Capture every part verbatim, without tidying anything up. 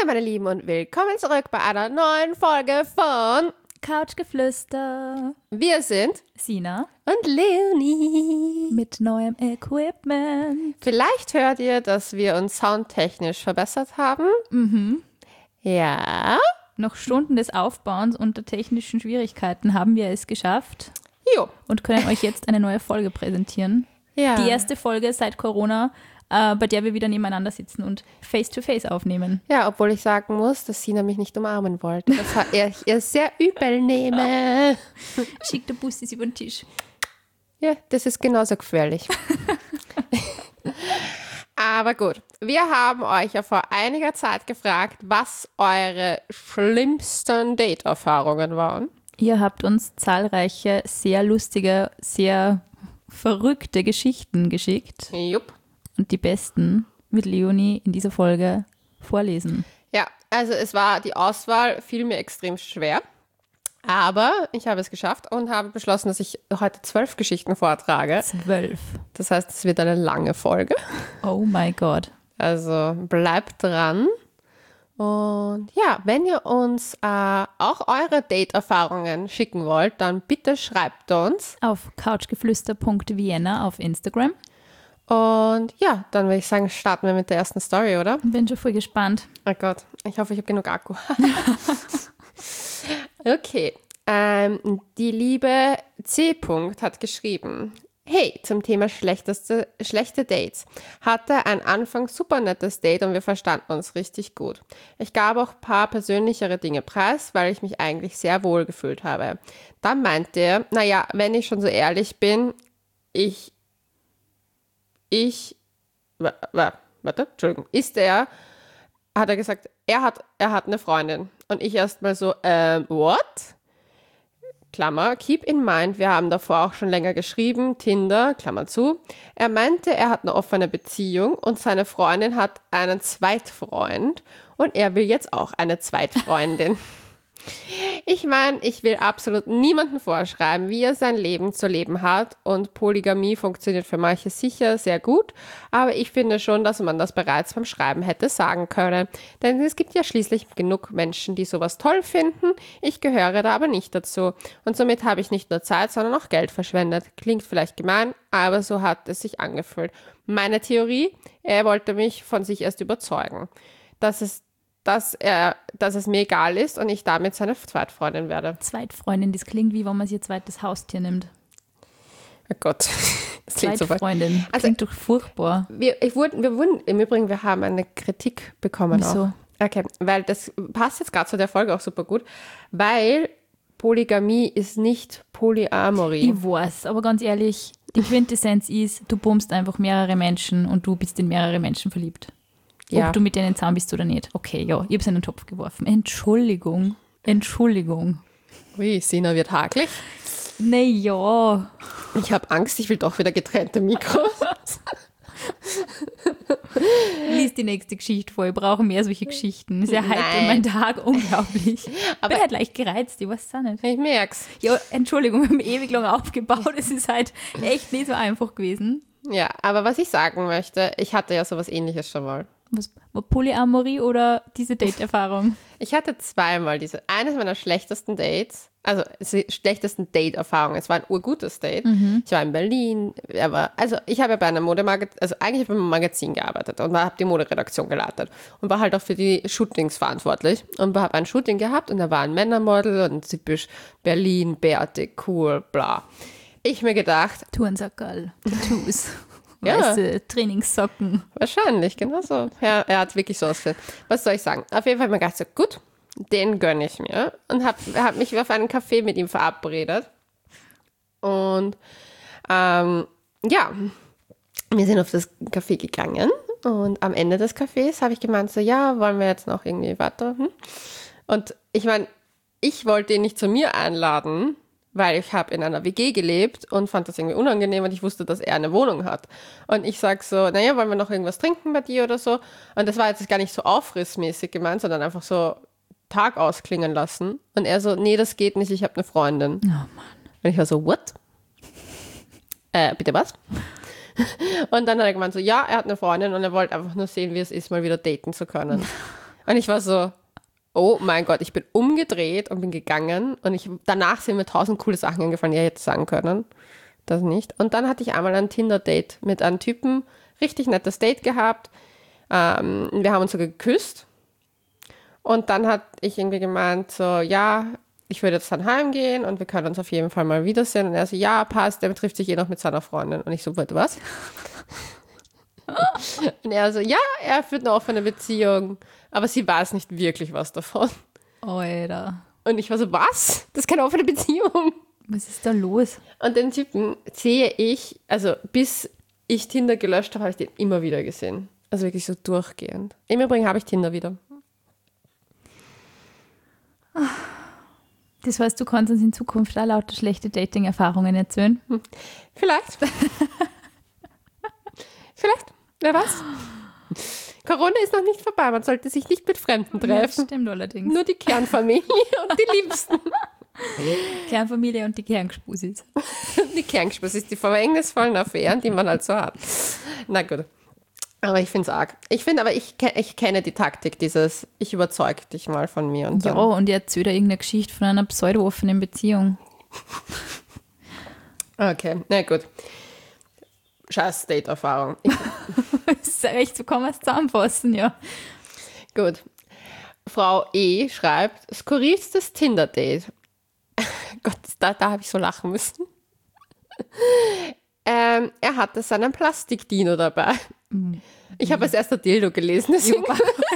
Hallo meine Lieben und willkommen zurück bei einer neuen Folge von Couchgeflüster. Wir sind Sina und Leonie. mit neuem Equipment. Vielleicht hört ihr, dass wir uns soundtechnisch verbessert haben. Mhm. Ja. Nach Stunden des Aufbauens unter technischen Schwierigkeiten haben wir es geschafft Jo. und können euch jetzt eine neue Folge präsentieren. Ja. Die erste Folge seit Corona, äh, bei der wir wieder nebeneinander sitzen und face-to-face aufnehmen. Ja, obwohl ich sagen muss, dass Sina mich nicht umarmen wollte. Das war er, ich ihr sehr übel nehme. Schickt der Bussis über den Tisch. Ja, das ist genauso gefährlich. Aber gut, wir haben euch ja vor einiger Zeit gefragt, was eure schlimmsten Date-Erfahrungen waren. Ihr habt uns zahlreiche, sehr lustige, sehr verrückte Geschichten geschickt. Jupp. Und die besten wird Leonie in dieser Folge vorlesen. Ja, also es war, die Auswahl fiel mir extrem schwer, aber ich habe es geschafft und habe beschlossen, dass ich heute zwölf Geschichten vortrage. Zwölf. Das heißt, es wird eine lange Folge. Oh my God. Also bleibt dran. Und ja, wenn ihr uns äh, auch eure Date-Erfahrungen schicken wollt, dann bitte schreibt uns. Auf couchgeflüster punkt vienna auf Instagram. Und ja, dann würde ich sagen, starten wir mit der ersten Story, oder? Bin schon voll gespannt. Oh Gott, ich hoffe, ich habe genug Akku. Okay, ähm, die liebe C. hat geschrieben, hey, zum Thema schlechteste, schlechte Dates. Hatte ein Anfang super nettes Date und wir verstanden uns richtig gut. Ich gab auch ein paar persönlichere Dinge preis, weil ich mich eigentlich sehr wohl gefühlt habe. Dann meinte er, naja, wenn ich schon so ehrlich bin, ich Ich, warte, Entschuldigung, ist er, hat er gesagt, er hat, er hat eine Freundin. Und ich erstmal so, ähm, what? Klammer, keep in mind, wir haben davor auch schon länger geschrieben, Tinder, Klammer zu. Er meinte, er hat eine offene Beziehung und seine Freundin hat einen Zweitfreund und er will jetzt auch eine Zweitfreundin. Ich meine, ich will absolut niemandem vorschreiben, wie er sein Leben zu leben hat und Polygamie funktioniert für manche sicher sehr gut, aber ich finde schon, dass man das bereits beim Schreiben hätte sagen können, denn es gibt ja schließlich genug Menschen, die sowas toll finden, ich gehöre da aber nicht dazu und somit habe ich nicht nur Zeit, sondern auch Geld verschwendet. Klingt vielleicht gemein, aber so hat es sich angefühlt. Meine Theorie, er wollte mich von sich erst überzeugen, dass es Dass, er, dass es mir egal ist und ich damit seine Zweitfreundin werde. Zweitfreundin, das klingt wie wenn man sich ihr zweites Haustier nimmt. Oh Gott. Das klingt so Zweitfreundin, Also- klingt doch furchtbar. wir, ich wurde, wir wurden, im Übrigen, wir haben eine Kritik bekommen Wieso? auch. Okay, weil das passt jetzt gerade zu der Folge auch super gut, weil Polygamie ist nicht Polyamorie. Ich weiß, aber ganz ehrlich, die Quintessenz ist, du bummst einfach mehrere Menschen und du bist in mehrere Menschen verliebt. Ja. Ob du mit denen zusammen bist oder nicht. Okay, ja, ich habe es in den Topf geworfen. Entschuldigung. Entschuldigung. Ui, Sina wird hakelig. Naja. Ich habe Angst, ich will doch wieder getrennte Mikros. Lies die nächste Geschichte vor. Ich brauche mehr solche Geschichten. Sehr heiter Nein. mein Tag, unglaublich. Aber- Ich bin halt leicht gereizt, ich weiß es auch nicht. Ich merk's. Ja, Entschuldigung, wir haben ewig lang aufgebaut. Es ist halt echt nicht so einfach gewesen. Ja, aber was ich sagen möchte, ich hatte ja sowas Ähnliches schon mal. Was, war Polyamorie oder diese Date-Erfahrung? Ich hatte zweimal diese, eines meiner schlechtesten Dates, also es- schlechtesten Date-Erfahrungen. Es war ein urgutes Date. Ich war in Berlin, aber, also ich habe ja bei einem Modemagazin, also eigentlich habe ich beim Magazin gearbeitet und habe die Moderedaktion geleitet und war halt auch für die Shootings verantwortlich und habe ein Shooting gehabt und da war ein Männermodel und typisch Berlin, bärtig, cool, bla. Ich mir gedacht, Turnsackerl, Tattoos, Ja. weiße Trainingssocken. wahrscheinlich, genau so. Ja, er hat wirklich so ausgesehen. Was soll ich sagen? Auf jeden Fall habe ich mir gedacht, so, gut, den gönne ich mir. Und habe hab mich auf einen Kaffee mit ihm verabredet. Und ähm, ja, wir sind auf das Café gegangen. Und am Ende des Cafés habe ich gemeint, so, ja, wollen wir jetzt noch irgendwie weiter? Hm? Und ich meine, ich wollte ihn nicht zu mir einladen, weil ich habe in einer W G gelebt und fand das irgendwie unangenehm und ich wusste, dass er eine Wohnung hat. Und ich sag so, naja, wollen wir noch irgendwas trinken bei dir oder so? Und das war jetzt gar nicht so aufrissmäßig gemeint, sondern einfach so Tag ausklingen lassen. Und er so, nee, das geht nicht, ich habe eine Freundin. Oh Mann. Und ich war so, what? Äh, bitte was? Und dann hat er gemeint so, ja, er hat eine Freundin und er wollte einfach nur sehen, wie es ist, mal wieder daten zu können. Und ich war so, oh mein Gott, ich bin umgedreht und bin gegangen. Und ich, danach sind mir tausend coole Sachen eingefallen, die ich hätte sagen können. Das nicht. Und dann hatte ich einmal ein Tinder-Date mit einem Typen. Richtig nettes Date gehabt. Ähm, wir haben uns so geküsst. Und dann hat ich irgendwie gemeint, so, ja, ich würde jetzt dann heimgehen und wir können uns auf jeden Fall mal wiedersehen. Und er so, ja, passt, der trifft sich eh noch mit seiner Freundin. Und ich so, warte, was? Und er so, ja, er führt eine offene Beziehung, aber sie weiß nicht wirklich was davon. Alter. Und ich war so, was? Das ist keine offene Beziehung. Was ist da los? Und den Typen sehe ich, also bis ich Tinder gelöscht habe, habe ich den immer wieder gesehen. Also wirklich so durchgehend. Im Übrigen habe ich Tinder wieder. Das heißt, du kannst uns in Zukunft auch lauter schlechte Dating-Erfahrungen erzählen? Hm. Vielleicht. Vielleicht. Wer weiß. Corona ist noch nicht vorbei. Man sollte sich nicht mit Fremden treffen. Ja, stimmt allerdings. Nur die Kernfamilie und die Liebsten. Kernfamilie und die Kernspusis. Die Kernspusis ist die verhängnisvollen Affären, die man halt so hat. Na gut. Aber ich finde es arg. Ich finde aber, ich, ich kenne die Taktik, dieses, ich überzeug dich mal von mir. Und ja, dann. und ihr erzählt da irgendeine Geschichte von einer pseudo-offenen Beziehung. Okay, na gut. Scheiß Date-Erfahrung. Das ist echt, so kann man es zusammenfassen, ja. Gut. Frau E. schreibt, skurrilstes Tinder-Date. Gott, da, da habe ich so lachen müssen. ähm, er hatte seinen Plastikdino dabei. Mhm. Ich habe als erster Dildo gelesen, deswegen,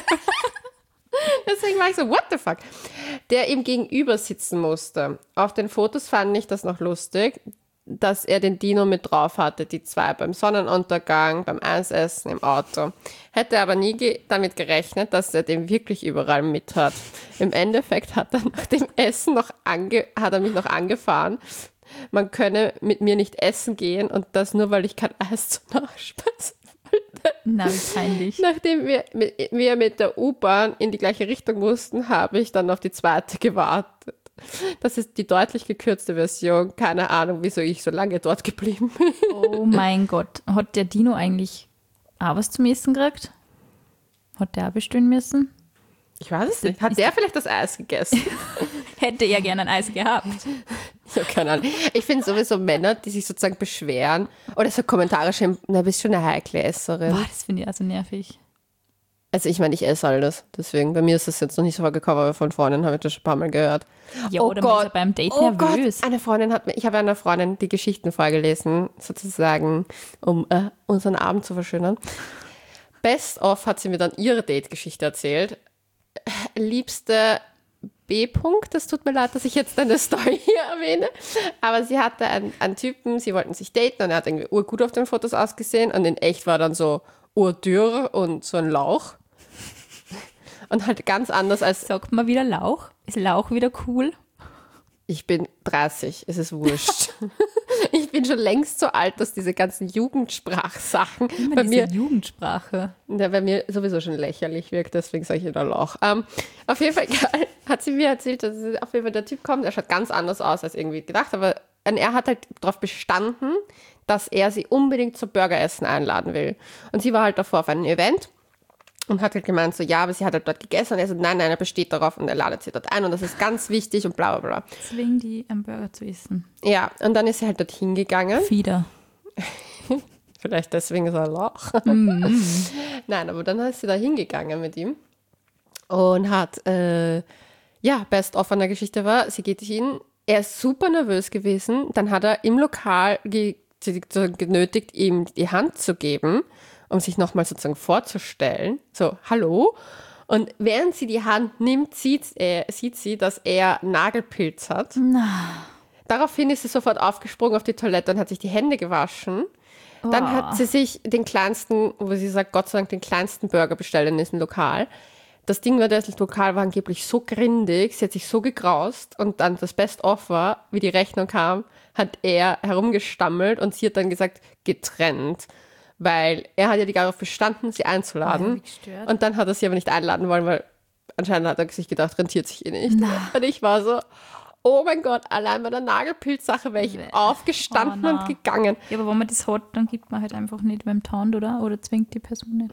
deswegen war ich so, what the fuck? Der ihm gegenüber sitzen musste. Auf den Fotos fand ich das noch lustig, dass er den Dino mit drauf hatte, die zwei beim Sonnenuntergang, beim Eisessen im Auto. Hätte aber nie ge- damit gerechnet, dass er den wirklich überall mit hat. Im Endeffekt hat er nach dem Essen noch ange- hat er mich noch angefahren. Man könne mit mir nicht essen gehen und das nur, weil ich kein Eis zur Nachspeise wollte. Na, wie peinlich. Nachdem wir, mit, wir mit der U-Bahn in die gleiche Richtung mussten, habe ich dann auf die zweite gewartet. Das ist die deutlich gekürzte Version. Keine Ahnung, wieso ich so lange dort geblieben bin. Oh mein Gott. Hat der Dino eigentlich auch was zum Essen gekriegt? Hat der auch bestellen müssen? Ich weiß es nicht. Hat der vielleicht das Eis gegessen? Hätte er gerne ein Eis gehabt. Ich habe keine Ahnung. Ich finde sowieso Männer, die sich sozusagen beschweren oder so Kommentare schreiben, na, bist schon eine heikle Esserin. Boah, das finde ich also nervig. Also ich meine, ich esse alles. Deswegen, bei mir ist das jetzt noch nicht so vorgekommen, aber von Freunden habe ich das schon ein paar Mal gehört. Ja, oh oder man ist ja beim Date oh nervös. Gott, eine Freundin hat mir, ich habe einer Freundin die Geschichten vorgelesen, sozusagen, um äh, unseren Abend zu verschönern. Best of hat sie mir dann ihre Date-Geschichte erzählt. Liebste B-Punkt, das tut mir leid, dass ich jetzt deine Story hier erwähne, aber sie hatte einen, einen Typen, sie wollten sich daten und er hat irgendwie urgut auf den Fotos ausgesehen und in echt war dann so urdürr und so ein Lauch. Und halt ganz anders als... Sagt man wieder Lauch? Ist Lauch wieder cool? Ich bin dreißig, es ist wurscht. Ich bin schon längst so alt, dass diese ganzen Jugendsprachsachen Immer bei diese mir, Jugendsprache. ja, bei mir sowieso schon lächerlich wirkt, deswegen sage ich immer Lauch. Ähm, auf jeden Fall hat sie mir erzählt, dass auf jeden Fall der Typ kommt, er schaut ganz anders aus als irgendwie gedacht, aber er hat halt darauf bestanden, dass er sie unbedingt zum Burgeressen einladen will. Und sie war halt davor auf einem Event und hat halt gemeint so, ja, aber sie hat halt dort gegessen und er so, nein, nein, er besteht darauf und er ladet sie dort ein und das ist ganz wichtig und bla bla bla. Deswegen die einen Burger zu essen. Ja, und dann ist sie halt dorthin gegangen. Wieder. Vielleicht deswegen so ein Loch. Mm. Nein, aber dann ist sie da hingegangen mit ihm und hat, äh, ja, best of an der Geschichte war, sie geht hin, er ist super nervös gewesen, dann hat er im Lokal ge- genötigt, ihm die Hand zu geben, um sich nochmal sozusagen vorzustellen. So, hallo. Und während sie die Hand nimmt, sieht, äh, sieht sie, dass er Nagelpilz hat. Na. Daraufhin ist sie sofort aufgesprungen auf die Toilette und hat sich die Hände gewaschen. Dann Oh. hat sie sich den kleinsten, wo sie sagt, Gott sei Dank, den kleinsten Burger bestellt in diesem Lokal. Das Ding war, das Lokal war angeblich so grindig, sie hat sich so gegraust und dann das Best-of war, wie die Rechnung kam, hat er herumgestammelt und sie hat dann gesagt, getrennt. Weil er hat ja die darauf bestanden, sie einzuladen. Oh, wie gestört. Und dann hat er sie aber nicht einladen wollen, weil anscheinend hat er sich gedacht, rentiert sich eh nicht. Na. Und ich war so, oh mein Gott, allein bei der Nagelpilzsache wäre ich Bäh. aufgestanden Oh, na. und gegangen. Ja, aber wenn man das hat, dann gibt man halt einfach nicht beim Taunt, oder? Oder zwingt die Person nicht.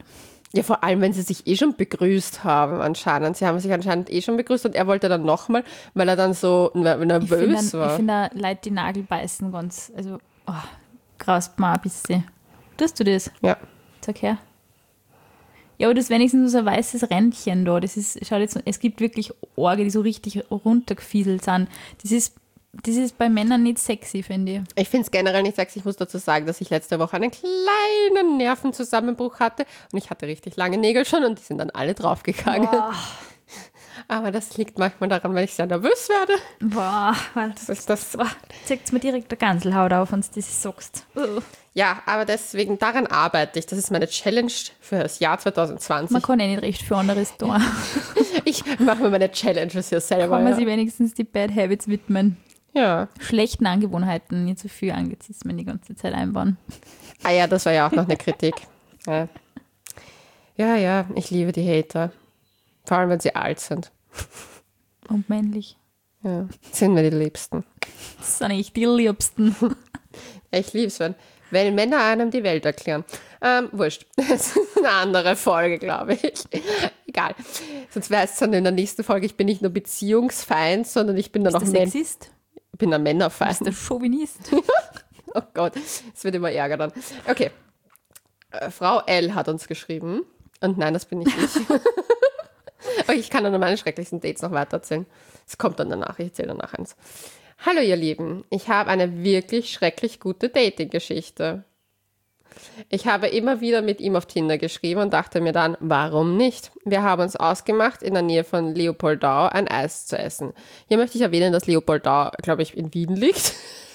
Ja, vor allem, wenn sie sich eh schon begrüßt haben anscheinend. Sie haben sich anscheinend eh schon begrüßt und er wollte dann nochmal, weil er dann so nervös Ich finde war. ich find Leute, die Nagel beißen, ganz, also, oh, graust mal ein bisschen. Tust du das? Ja. Sag her. Ja, aber das ist wenigstens so ein weißes Rändchen da. Das ist, schaut jetzt, es gibt wirklich Orge, die so richtig runtergefieselt sind. Das ist, das ist bei Männern nicht sexy, finde ich. Ich finde es generell nicht sexy. Ich muss dazu sagen, dass ich letzte Woche einen kleinen Nervenzusammenbruch hatte und ich hatte richtig lange Nägel schon und die sind dann alle draufgegangen. Boah. Aber das liegt manchmal daran, weil ich sehr nervös werde. Boah, Das ist das. boah, zeigt's mir direkt der Ganselhaut auf, wenn du das sagst. Uh. Ja, aber deswegen, daran arbeite ich. Das ist meine Challenge für das Jahr zwanzig zwanzig. Man kann eh nicht recht für anderes tun. Ich mache mir meine Challenges hier selber. Kann man ja. sich wenigstens die Bad Habits widmen. Ja. Schlechten Angewohnheiten, nicht so viel Anglizismen die ganze Zeit einbauen. Ah ja, das war ja auch noch eine Kritik. Ja. ja, ja, ich liebe die Hater. Vor allem, wenn sie alt sind. Und männlich. Ja, sind mir die Liebsten. Das sind echt die Liebsten. Ja, ich liebe es, wenn, wenn Männer einem die Welt erklären. Ähm, wurscht. Das ist eine andere Folge, glaube ich. Egal. Sonst wäre es dann in der nächsten Folge, ich bin nicht nur Beziehungsfeind, sondern ich bin dann auch Ist der Män- Sexist? ich bin ein Männerfeind. Ist der Chauvinist? Oh Gott, es wird immer ärger dann. Okay. Äh, Frau L hat uns geschrieben. Und nein, das bin nicht ich. Aber ich kann dann meine schrecklichsten Dates noch weiter erzählen. Es kommt dann danach, ich erzähle danach eins. Hallo ihr Lieben, ich habe eine wirklich schrecklich gute Dating-Geschichte. Ich habe immer wieder mit ihm auf Tinder geschrieben und dachte mir dann, warum nicht? Wir haben uns ausgemacht, in der Nähe von Leopoldau ein Eis zu essen. Hier möchte ich erwähnen, dass Leopoldau, glaube ich, in Wien liegt.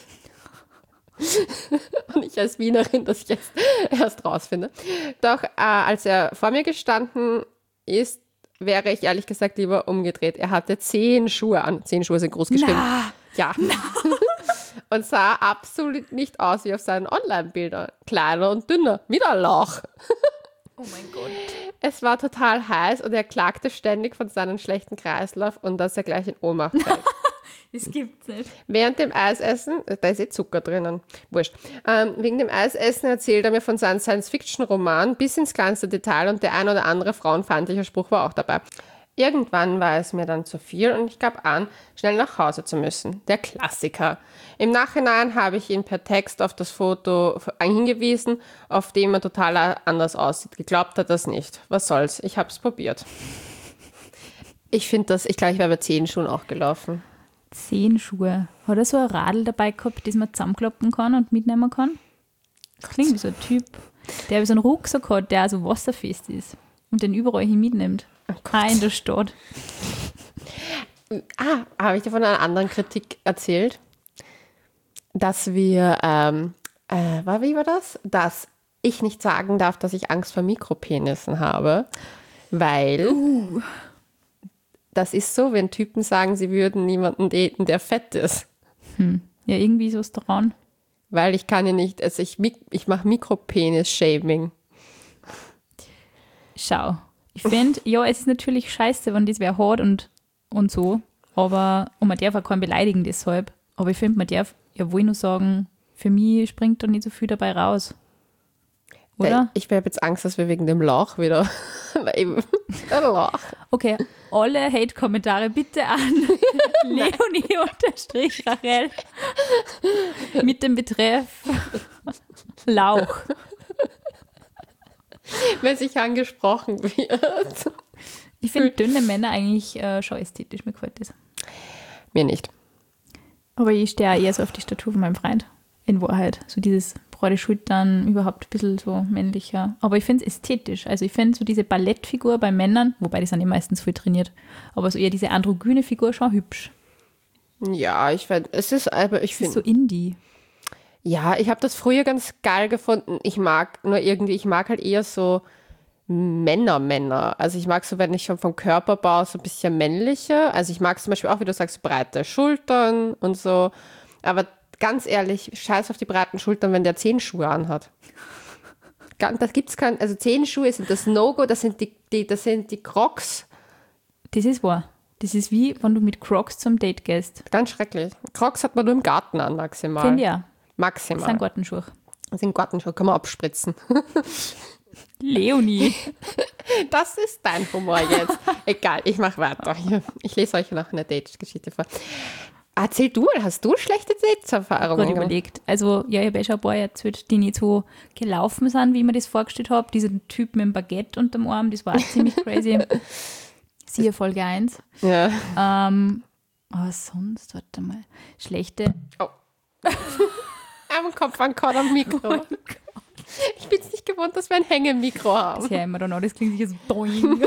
Und ich als Wienerin das jetzt erst rausfinde. Doch äh, als er vor mir gestanden ist, wäre ich ehrlich gesagt lieber umgedreht. Er hatte zehn Schuhe an. Zehn Schuhe sind groß geschrieben. Na. Ja. Und sah absolut nicht aus wie auf seinen Online-Bildern. Kleiner und dünner, mit einem Loch. Oh mein Gott. Es war total heiß und er klagte ständig von seinem schlechten Kreislauf und dass er gleich in Ohnmacht fällt. Das gibt's nicht. Während dem Eisessen, da ist eh Zucker drinnen, wurscht, ähm, wegen dem Eisessen erzählt er mir von seinem Science-Fiction-Roman bis ins kleinste Detail und der ein oder andere frauenfeindliche Spruch war auch dabei. Irgendwann war es mir dann zu viel und ich gab an, schnell nach Hause zu müssen. Der Klassiker. Im Nachhinein habe ich ihn per Text auf das Foto hingewiesen, auf dem er total anders aussieht. Geglaubt hat er es nicht. Was soll's? Ich habe es probiert. Ich finde das, ich glaube, ich wäre bei zehn Schuhen auch gelaufen. Zehn Schuhe. Hat er so ein Radl dabei gehabt, das man zusammenklappen kann und mitnehmen kann? Das klingt wie so ein Typ, der so einen Rucksack hat, der also wasserfest ist und den überall hin mitnimmt. Ah, in der Stadt. Ah, habe ich dir von einer anderen Kritik erzählt? Dass wir, ähm, äh, wie war das? Dass ich nicht sagen darf, dass ich Angst vor Mikropenissen habe, weil Uh. das ist so, wenn Typen sagen, sie würden niemanden daten, der fett ist. Hm. Ja, irgendwie ist was dran. Weil ich kann ja nicht, also ich, ich mache Mikropenis-Shaming. Schau. Ich finde, ja, es ist natürlich scheiße, wenn das wer hat und, und so, aber, und man darf auch keinen beleidigen deshalb, aber ich finde, man darf ja wohl nur sagen, für mich springt da nicht so viel dabei raus. Oder? Ich habe jetzt Angst, dass wir wegen dem Lauch wieder, ein Lauch. Okay, alle Hate-Kommentare bitte an Leonie-Rachel mit dem Betreff Lauch. Wenn sich angesprochen wird. Ich finde dünne Männer eigentlich äh, schon ästhetisch, mir gefällt das. Mir nicht. Aber ich stehe eher so auf die Statur von meinem Freund. In Wahrheit. So dieses breite Schultern, überhaupt ein bisschen so männlicher. Aber ich finde es ästhetisch. Also ich finde so diese Ballettfigur bei Männern, wobei die sind ja meistens viel trainiert, aber so eher diese androgyne Figur schon hübsch. Ja, ich finde, es ist, aber ich Das ist finde. so Indie. Ja, ich habe das früher ganz geil gefunden. Ich mag nur irgendwie, ich mag halt eher so Männer-Männer. Also ich mag so, wenn ich schon vom Körperbau so ein bisschen männlicher. Also ich mag zum Beispiel auch, wie du sagst, so breite Schultern und so. Aber ganz ehrlich, scheiß auf die breiten Schultern, wenn der Zehenschuhe anhat. Das gibt's kein, also Zehenschuhe sind das No-Go, das sind die, die, das sind die Crocs. Das ist wahr. Das ist wie, wenn du mit Crocs zum Date gehst. Ganz schrecklich. Crocs hat man nur im Garten an, maximal. Finde ja. Maximal. Das sind Gartenschuhe. Das sind Gartenschuhe, kann man abspritzen. Leonie. Das ist dein Humor jetzt. Egal, ich mache weiter. Ich lese euch noch eine Date-Geschichte vor. Erzähl du, hast du schlechte Dates-Erfahrungen? Gut überlegt. Also, ja, ich habe eh schon ein paar erzählt, die nicht so gelaufen sind, wie ich mir das vorgestellt habe. Diesen Typ mit dem Baguette unterm Arm, das war auch ziemlich crazy. Siehe Folge eins. Ja. Ähm, aber sonst, warte mal, schlechte. Oh. Am Kopf an Korn am Mikro. Ich bin es nicht gewohnt, dass wir ein Hängemikro haben. Das höre ich immer dann auch, das klingt sicher so doing.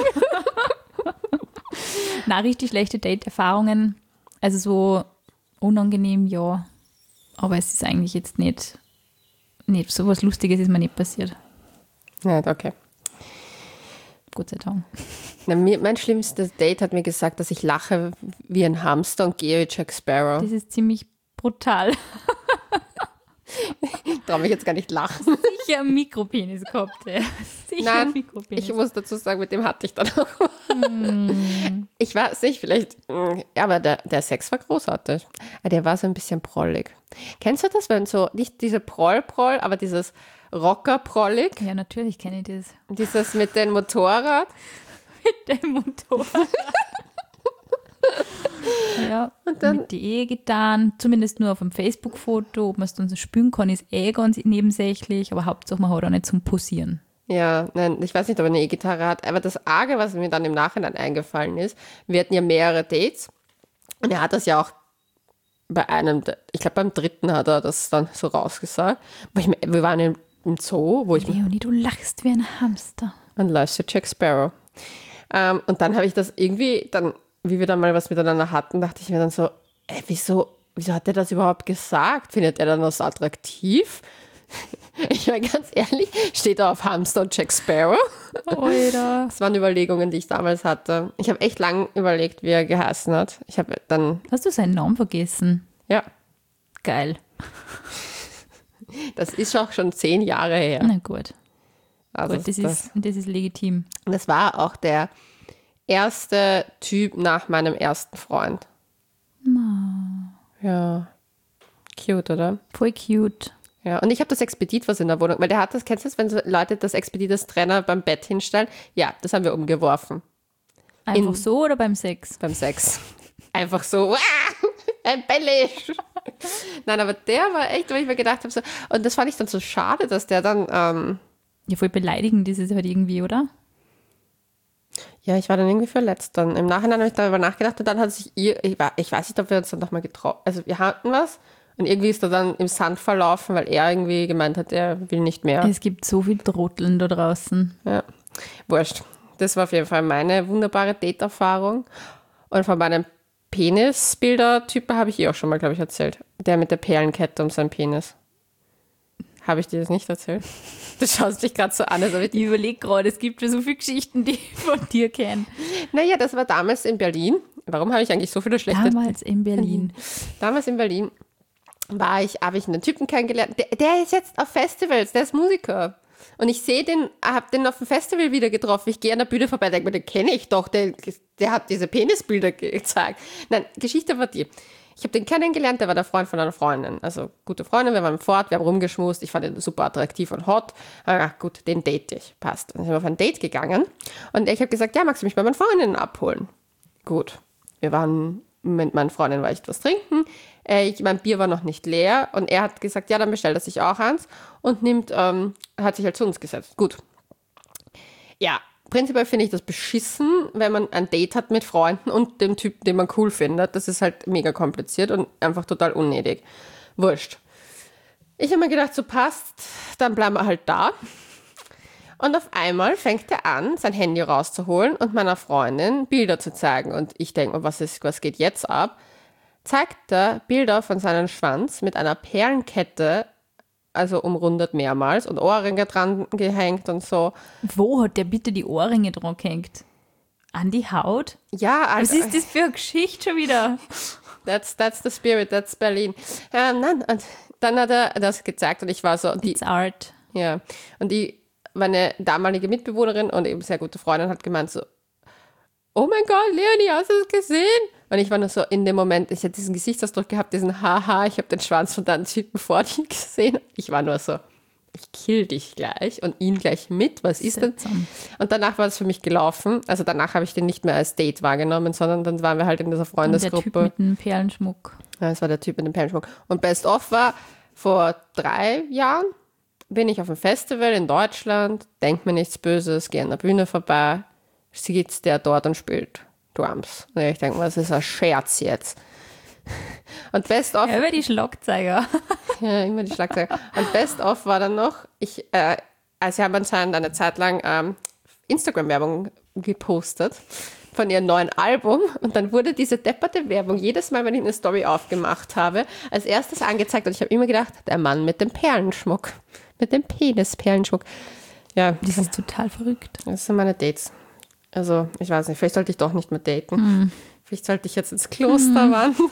Na, richtig schlechte Date-Erfahrungen. Also so unangenehm, ja. Aber es ist eigentlich jetzt nicht, nicht so was Lustiges ist mir nicht passiert. Ja, okay. Gott sei Dank. Na, mir, mein schlimmstes Date hat mir gesagt, dass ich lache wie ein Hamster und gehe wie Jack Sparrow. Das ist ziemlich brutal. Ich traue mich jetzt gar nicht lachen. Sicher ein Mikropenis gehabt, ja. Sicher Nein, ein Mikropenis. ich muss dazu sagen, mit dem hatte ich dann auch. Mm. Ich weiß nicht, vielleicht, ja, aber der, der Sex war großartig. Aber der war so ein bisschen prollig. Kennst du das, wenn so, nicht diese Proll-Proll, aber dieses Rocker-Prollig? Ja, natürlich kenne ich das. Dieses mit dem Motorrad. Mit dem Motorrad. Ja, Und dann, mit die E-Gitarren, zumindest nur auf dem Facebook-Foto. Ob man es dann so spüren kann, ist eh ganz nebensächlich, aber Hauptsache man hat auch nicht zum Posieren. ja, nein, ich weiß nicht, ob er eine E-Gitarre hat, aber das Arge, was mir dann im Nachhinein eingefallen ist, wir hatten ja mehrere Dates und er hat das ja auch bei einem, ich glaube beim dritten hat er das dann so rausgesagt. Wo ich, wir waren im, im Zoo, wo ich Leonie, du lachst wie ein Hamster. und läufst Jack Sparrow. Ähm, und dann habe ich das irgendwie, dann, wie wir dann mal was miteinander hatten, dachte ich mir dann so, ey, wieso, wieso hat er das überhaupt gesagt? Findet er dann das attraktiv? Ich meine, ganz ehrlich, steht er auf Hamster und Jack Sparrow? Alter. Das waren Überlegungen, die ich damals hatte. Ich habe echt lang überlegt, wie er geheißen hat. Ich habe dann, Hast du seinen Namen vergessen? ja, Geil. das ist auch schon zehn Jahre her. Na gut. Also gut das, das, ist, das ist legitim. das war auch der erste Typ nach meinem ersten Freund. Ja, cute, oder? Voll cute. Ja, und ich habe das Expedit, was in der Wohnung, weil der hat das, kennst du das, wenn so Leute das Expedit als Trenner beim Bett hinstellen? Ja, das haben wir umgeworfen. Einfach In- so oder beim Sex? Beim Sex. Einfach so, "Wah, ein Bellisch." Nein, aber der war echt, wo ich mir gedacht habe, so, und das fand ich dann so schade, dass der dann, ähm, Ja, voll beleidigend ist es halt irgendwie, oder? ja, ich war dann irgendwie verletzt dann. Im Nachhinein habe ich darüber nachgedacht und dann hat sich ihr, ich, war, ich weiß nicht, ob wir uns dann nochmal getroffen, also wir hatten was und irgendwie ist er dann im Sand verlaufen, weil er irgendwie gemeint hat, er will nicht mehr. Es gibt so viel Trotteln da draußen. Ja, wurscht. Das war auf jeden Fall meine wunderbare Date-Erfahrung. Und von meinem Penisbilder-Typen habe ich eh auch schon mal, glaube ich, erzählt. Der mit der Perlenkette um seinen Penis. Habe ich dir das nicht erzählt? Du schaust dich gerade so an, als ob ich... Ich überlege gerade, es gibt schon so viele Geschichten, die ich von dir kenne. Naja, das war damals in Berlin. Warum habe ich eigentlich so viele schlechte... Damals in Berlin. Damals in Berlin war ich, habe ich einen Typen kennengelernt. Der, der ist jetzt auf Festivals, der ist Musiker. Und ich sehe den, habe den auf dem Festival wieder getroffen. Ich gehe an der Bühne vorbei, denke mir, den kenne ich doch, der, der hat diese Penisbilder gezeigt. Nein, Geschichte war die. Ich habe den kennengelernt, der war der Freund von einer Freundin. Also gute Freundin, wir waren fort, wir haben rumgeschmust. Ich fand ihn super attraktiv und hot. Ah, gut, den date ich, passt. Dann sind wir auf ein Date gegangen und ich habe gesagt, ja, magst du mich bei meinen Freundinnen abholen? Gut, wir waren mit meinen Freundinnen war ich was trinken. Äh, ich, mein Bier war noch nicht leer und er hat gesagt, ja, dann bestellt er sich auch eins und nimmt, ähm, hat sich halt zu uns gesetzt. Gut. Ja, prinzipiell finde ich das beschissen, wenn man ein Date hat mit Freunden und dem Typen, den man cool findet. Das ist halt mega kompliziert und einfach total unnötig. Wurscht. Ich habe mir gedacht, so passt, dann bleiben wir halt da. Und auf einmal fängt er an, sein Handy rauszuholen und meiner Freundin Bilder zu zeigen. Und ich denke mir, was, ist, was geht jetzt ab? Zeigt er Bilder von seinem Schwanz mit einer Perlenkette, also umrundet mehrmals und Ohrringe dran gehängt und so. Wo hat der bitte die Ohrringe dran gehängt? An die Haut? Ja, Was also, ist das für eine Geschichte schon wieder? that's, that's the spirit, that's Berlin. Ähm, nein, und dann hat er das gezeigt und ich war so, die, It's art. ja, und die, meine damalige Mitbewohnerin und eben sehr gute Freundin hat gemeint so, oh mein Gott, Leonie, hast du es gesehen? Und ich war nur so in dem Moment, ich hatte diesen Gesichtsausdruck gehabt, diesen Haha, ich habe den Schwanz von deinem Typen vor dir gesehen. Ich war nur so, ich kill dich gleich und ihn gleich mit, was ist denn? Seltsam. Und danach war es für mich gelaufen. Also danach habe ich den nicht mehr als Date wahrgenommen, sondern dann waren wir halt in dieser Und der Freundesgruppe. Typ mit dem Perlenschmuck. Ja, das war der Typ mit dem Perlenschmuck. Und Best of war vor drei Jahren, bin ich auf einem Festival in Deutschland, denk mir nichts Böses, gehe an der Bühne vorbei, sitzt der dort und spielt Drums. Und ich denke mal, das ist ein Scherz jetzt. Und Best of... Ja, über die Schlagzeuger. Ja, immer die Schlagzeuge. Und Best of war dann noch, ich, äh, also sie haben anscheinend eine Zeit lang ähm, Instagram-Werbung gepostet von ihrem neuen Album und dann wurde diese depperte Werbung jedes Mal, wenn ich eine Story aufgemacht habe, als erstes angezeigt und ich habe immer gedacht, der Mann mit dem Perlenschmuck, mit dem Penis-Perlenschmuck. Ja, Das ist total verrückt. das sind meine Dates. Also, ich weiß nicht, vielleicht sollte ich doch nicht mehr daten. Mm. Vielleicht sollte ich jetzt ins Kloster mm. wandern.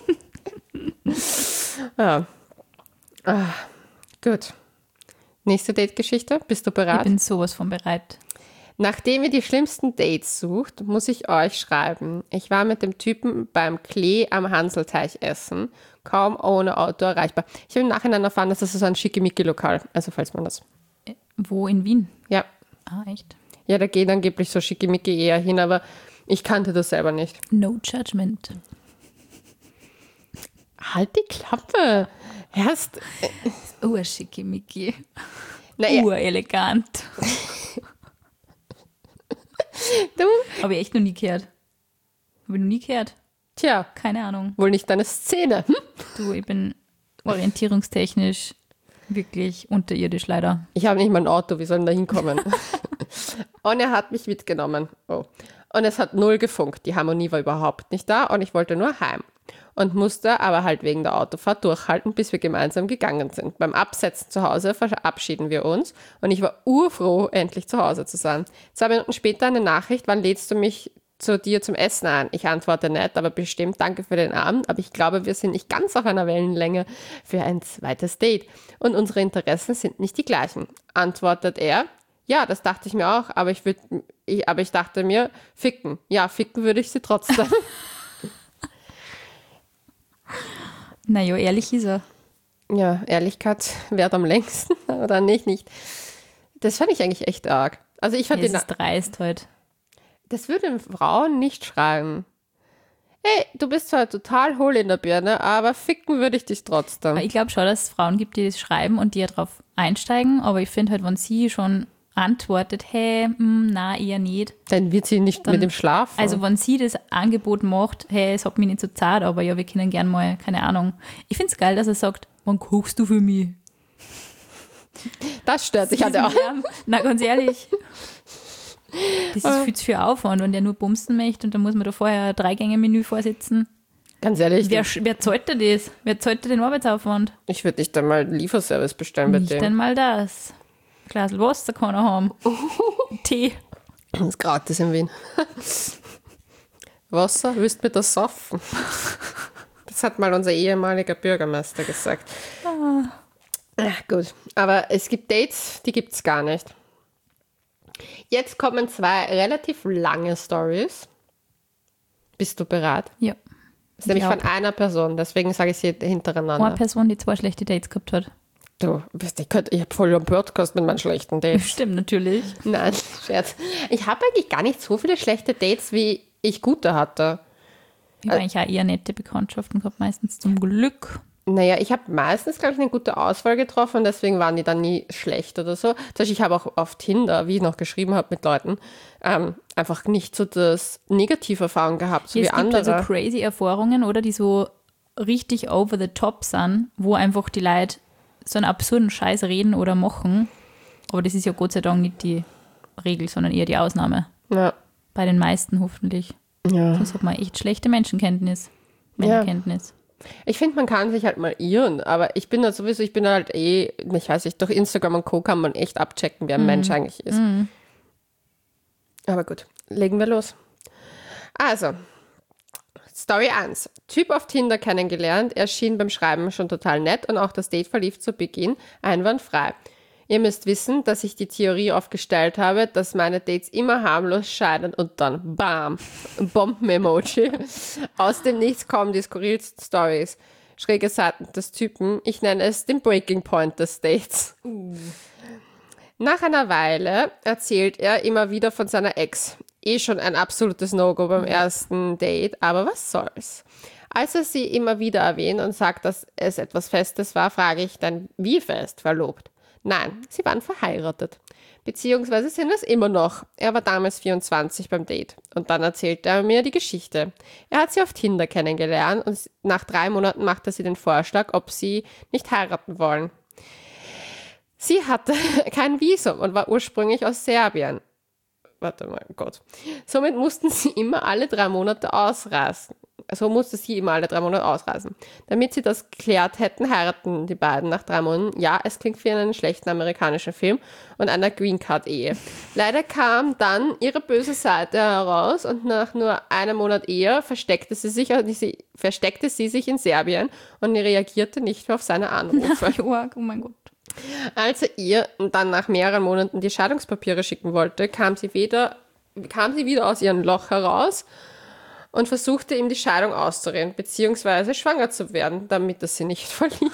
Ja. Ah, gut. Nächste Date-Geschichte. Bist du bereit? Ich bin sowas von bereit. Nachdem ihr die schlimmsten Dates sucht, muss ich euch schreiben. Ich war mit dem Typen beim Klee am Hanselteich essen, kaum ohne Auto erreichbar. Ich habe im Nachhinein erfahren, dass das so ein Schickimicki-Lokal, also falls man das... Äh, Wo, in Wien? Ja. Ah, echt? Ja, da geht angeblich so Schickimicki eher hin, aber ich kannte das selber nicht. No judgment. Halt die Klappe. Erst... Urschickimicki. Naja. Urelegant. Du? Habe ich echt noch nie gehört. Habe ich noch nie gehört. Tja, Keine Ahnung. wohl nicht deine Szene. Hm? Du, ich bin orientierungstechnisch wirklich unterirdisch leider. Ich habe nicht mal ein Auto, wie sollen da hinkommen? Und er hat mich mitgenommen. Oh. Und es hat null gefunkt. Die Harmonie war überhaupt nicht da und ich wollte nur heim. Und musste aber halt wegen der Autofahrt durchhalten, bis wir gemeinsam gegangen sind. Beim Absetzen zu Hause verabschieden wir uns und ich war urfroh, endlich zu Hause zu sein. Zwei Minuten später eine Nachricht, wann lädst du mich zu dir zum Essen ein? Ich antworte nicht, aber bestimmt danke für den Abend, aber ich glaube, wir sind nicht ganz auf einer Wellenlänge für ein zweites Date und unsere Interessen sind nicht die gleichen. Antwortet er, ja, das dachte ich mir auch, aber ich, würd, ich, aber ich dachte mir, ficken. Ja, ficken würde ich sie trotzdem. Naja, ehrlich ist er. Ja, Ehrlichkeit währt am längsten, oder nicht, nicht. Das fand ich eigentlich echt arg. Also ich fand Ja, es den, ist dreist halt. das würden Frauen nicht schreiben. Hey, du bist zwar total hohl in der Birne, aber ficken würde ich dich trotzdem. Ich glaube schon, dass es Frauen gibt, die das schreiben und die ja drauf einsteigen, aber ich finde halt, wenn sie schon antwortet, hey, mh, na, eher nicht. Dann wird sie nicht Dann- mit dem schlafen. Also wenn sie das Angebot macht, hey, es hat mich nicht so zart, aber ja, wir können gern mal, keine Ahnung. Ich finde es geil, dass er sagt, wann kochst du für mich? das stört sich halt auch. Na, ganz ehrlich. Das ist viel zu viel Aufwand, wenn der nur bumsen möchte und dann muss man da vorher ein Drei-Gänge-Menü vorsitzen. Ganz ehrlich, Wer, wer zahlt da das? Wer zahlt da den Arbeitsaufwand? ich würde nicht einmal Lieferservice bestellen bei Nicht dem. einmal das. Ein Glas Wasser kann er haben. Tee. Das ist gratis in Wien. Wasser, willst du mit das saufen? Das hat mal unser ehemaliger Bürgermeister gesagt. Ah. Ach, gut, aber es gibt Dates, die gibt es gar nicht. Jetzt kommen zwei relativ lange Stories. Bist du bereit? Ja. Das ist nämlich glaub. von einer Person, deswegen sage ich sie hintereinander. Eine Person, die zwei schlechte Dates gehabt hat. Du, bist- ich, könnt- ich habe voll einen Podcast mit meinen schlechten Dates. Stimmt, natürlich. Nein, Scherz. Ich habe eigentlich gar nicht so viele schlechte Dates, wie ich gute hatte. Ich habe eigentlich auch eher nette Bekanntschaften gehabt, meistens zum Glück. Naja, ich habe meistens, glaube ich, eine gute Auswahl getroffen, deswegen waren die dann nie schlecht oder so. Zum Beispiel, ich habe auch auf Tinder, wie ich noch geschrieben habe mit Leuten, ähm, einfach nicht so das Negativerfahrung gehabt, so Ja, wie es gibt andere. also crazy Erfahrungen, oder, die so richtig over the top sind, wo einfach die Leute so einen absurden Scheiß reden oder machen. Aber das ist ja Gott sei Dank nicht die Regel, sondern eher die Ausnahme. Ja, Bei den meisten hoffentlich. ja. Sonst hat man echt schlechte Menschenkenntnis. Männerkenntnis. Ich finde, man kann sich halt mal irren, aber ich bin da sowieso, ich bin da halt eh, ich weiß nicht, durch Instagram und Co. kann man echt abchecken, wer ein Mensch eigentlich ist. Aber gut, legen wir los. Also, Story eins. Typ auf Tinder kennengelernt, er schien beim Schreiben schon total nett und auch das Date verlief zu Beginn einwandfrei. Ihr müsst wissen, dass ich die Theorie aufgestellt habe, dass meine Dates immer harmlos scheitern und dann BAM, Bomben-Emoji. Aus dem Nichts kommen die skurrilsten Stories. schräge Seiten des Typen. Ich nenne es den Breaking Point des Dates. Uh. Nach einer Weile erzählt er immer wieder von seiner Ex. Eh schon ein absolutes No-Go beim ersten Date, aber was soll's. Als er sie immer wieder erwähnt und sagt, dass es etwas Festes war, frage ich dann, wie fest, verlobt? Nein, sie waren verheiratet. Beziehungsweise sind es immer noch. Er war damals vierundzwanzig beim Date. Und dann erzählt er mir die Geschichte. Er hat sie auf Tinder kennengelernt und nach drei Monaten macht er sie den Vorschlag, ob sie nicht heiraten wollen. Sie hatte kein Visum und war ursprünglich aus Serbien. Warte mal, Gott. Somit mussten sie immer alle drei Monate ausreisen. So musste sie immer alle drei Monate ausreisen. Damit sie das geklärt hätten, heiraten die beiden nach drei Monaten. Ja, es klingt wie einen schlechten amerikanischen Film und einer Green Card Ehe. Leider kam dann ihre böse Seite heraus und nach nur einem Monat Ehe versteckte sie sich, sie, versteckte sie sich in Serbien und reagierte nicht mehr auf seine Anrufe. Oh mein Gott. Als er ihr dann nach mehreren Monaten die Scheidungspapiere schicken wollte, kam sie wieder, kam sie wieder aus ihrem Loch heraus und versuchte ihm die Scheidung auszureden, beziehungsweise schwanger zu werden, damit er sie nicht verlieh.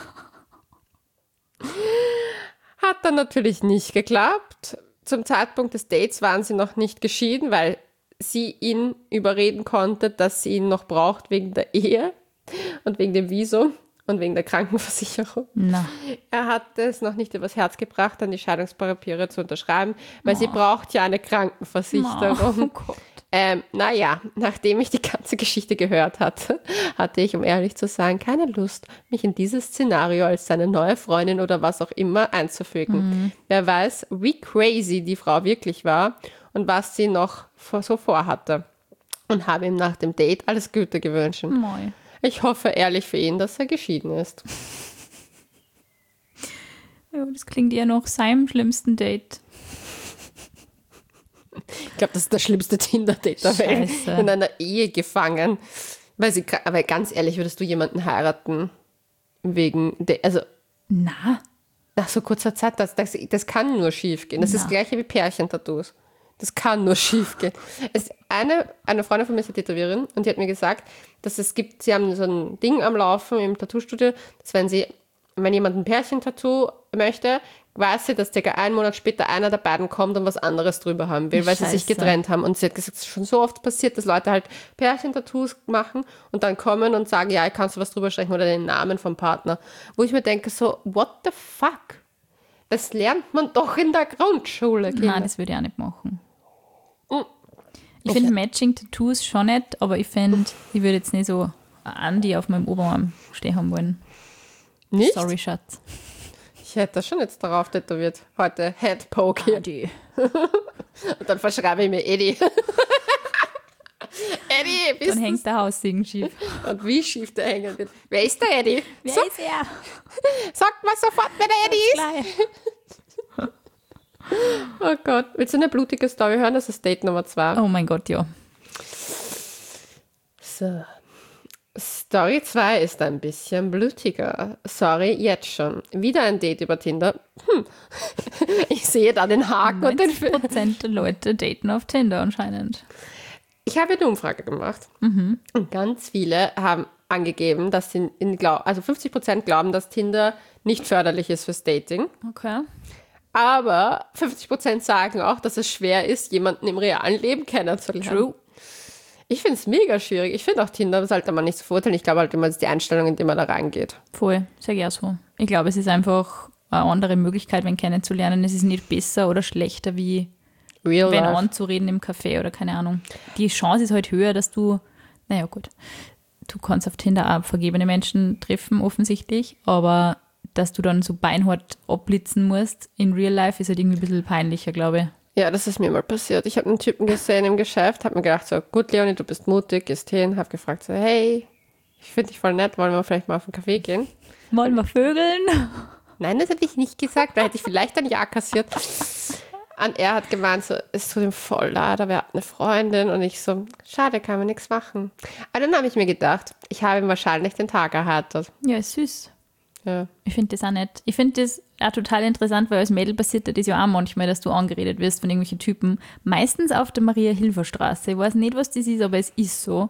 Hat dann natürlich nicht geklappt. Zum Zeitpunkt des Dates waren sie noch nicht geschieden, weil sie ihn überreden konnte, dass sie ihn noch braucht wegen der Ehe und wegen dem Visum und wegen der Krankenversicherung. Na. Er hat es noch nicht übers Herz gebracht, dann die Scheidungspapiere zu unterschreiben, weil Oh. sie braucht ja eine Krankenversicherung. Oh Gott. Ähm, naja, nachdem ich die ganze Geschichte gehört hatte, hatte ich, um ehrlich zu sein, keine Lust, mich in dieses Szenario als seine neue Freundin oder was auch immer einzufügen. Mhm. Wer weiß, wie crazy die Frau wirklich war und was sie noch vor, so vorhatte. Und habe ihm nach dem Date alles Gute gewünscht. Moi. Ich hoffe ehrlich für ihn, dass er geschieden ist. Ja, das klingt eher nach seinem schlimmsten Date. Ich glaube, das ist das schlimmste Tinder-Date der Welt. Scheiße. In einer Ehe gefangen. Weil sie, aber ganz ehrlich, würdest du jemanden heiraten wegen, de, also Na, nach so kurzer Zeit, das, das, das kann nur schief gehen. Das Na. ist das gleiche wie Pärchentattoos. Das kann nur schief gehen. Es, eine, eine Freundin von mir ist eine Tätowiererin und die hat mir gesagt, dass es gibt, sie haben so ein Ding am Laufen im Tattoo-Studio, dass wenn sie, wenn jemand ein Pärchentattoo möchte, weiß sie, dass circa einen Monat später einer der beiden kommt und was anderes drüber haben will, weil sie sich Scheiße. getrennt haben. Und sie hat gesagt, es ist schon so oft passiert, dass Leute halt Pärchentattoos machen und dann kommen und sagen, ja, kannst du was drüber streichen oder den Namen vom Partner. Wo ich mir denke, so, what the fuck? Das lernt man doch in der Grundschule, Kinder. nein, das würde ich auch nicht machen. Mm. Ich finde Matching-Tattoos schon nett, aber ich finde, ich würde jetzt nicht so ein Andi auf meinem Oberarm stehen haben wollen. Nicht? Sorry, Schatz. Ich hätte das schon jetzt darauf tätowiert. Heute Headpoke hier. Andi. Und dann verschreibe ich mir Eddie. Eddie, bist Dann du's? hängt der Haussegen schief. Und wie schief der hängen wird. Wer ist der Eddie? Wer So, ist er? sagt mal sofort, wer der Eddie ist. Gleich. Oh Gott. Willst du eine blutige Story hören? Das ist Date Nummer zwei. Oh mein Gott, ja. So. Story zwei ist ein bisschen blutiger. Sorry, jetzt schon. Wieder ein Date über Tinder. Hm. Ich sehe da den Haken und den neunzig Prozent der Leute daten auf Tinder anscheinend. Ich habe eine Umfrage gemacht Mhm. und ganz viele haben angegeben, dass sie in Glau- also fünfzig Prozent glauben, dass Tinder nicht förderlich ist fürs Dating. Okay. Aber fünfzig Prozent sagen auch, dass es schwer ist, jemanden im realen Leben kennenzulernen. True. Ich finde es mega schwierig. Ich finde auch Tinder sollte man nicht so verurteilen. Ich glaube halt immer, es ist die Einstellung, in die man da reingeht. Voll, sag ich auch so. Ich glaube, es ist einfach eine andere Möglichkeit, wen kennenzulernen. Es ist nicht besser oder schlechter, wie Real wenn life. anzureden im Café oder keine Ahnung. Die Chance ist halt höher, dass du, naja gut, du kannst auf Tinder auch vergebene Menschen treffen, offensichtlich, aber dass du dann so beinhart abblitzen musst in Real Life, ist halt irgendwie ein bisschen peinlicher, glaube ich. Ja, das ist mir mal passiert. Ich habe einen Typen gesehen im Geschäft, habe mir gedacht, so, gut, Leonie, du bist mutig, gehst hin, habe gefragt, so, hey, ich finde dich voll nett, wollen wir vielleicht mal auf einen Kaffee gehen? Wollen wir vögeln? Nein, das hätte ich nicht gesagt, da hätte ich vielleicht ein Ja kassiert. Und er hat gemeint, so, es tut ihm voll leid, aber er hat eine Freundin. Und ich so, schade, kann man nichts machen. Aber dann habe ich mir gedacht, ich habe ihm wahrscheinlich den Tag erheitert. Ja, ist süß. Ja. Ich finde das auch nett. Ich finde das auch total interessant, weil als Mädel passiert das ja auch manchmal, dass du angeredet wirst von irgendwelchen Typen. Meistens auf der Maria-Hilfer-Straße. Ich weiß nicht, was das ist, aber es ist so.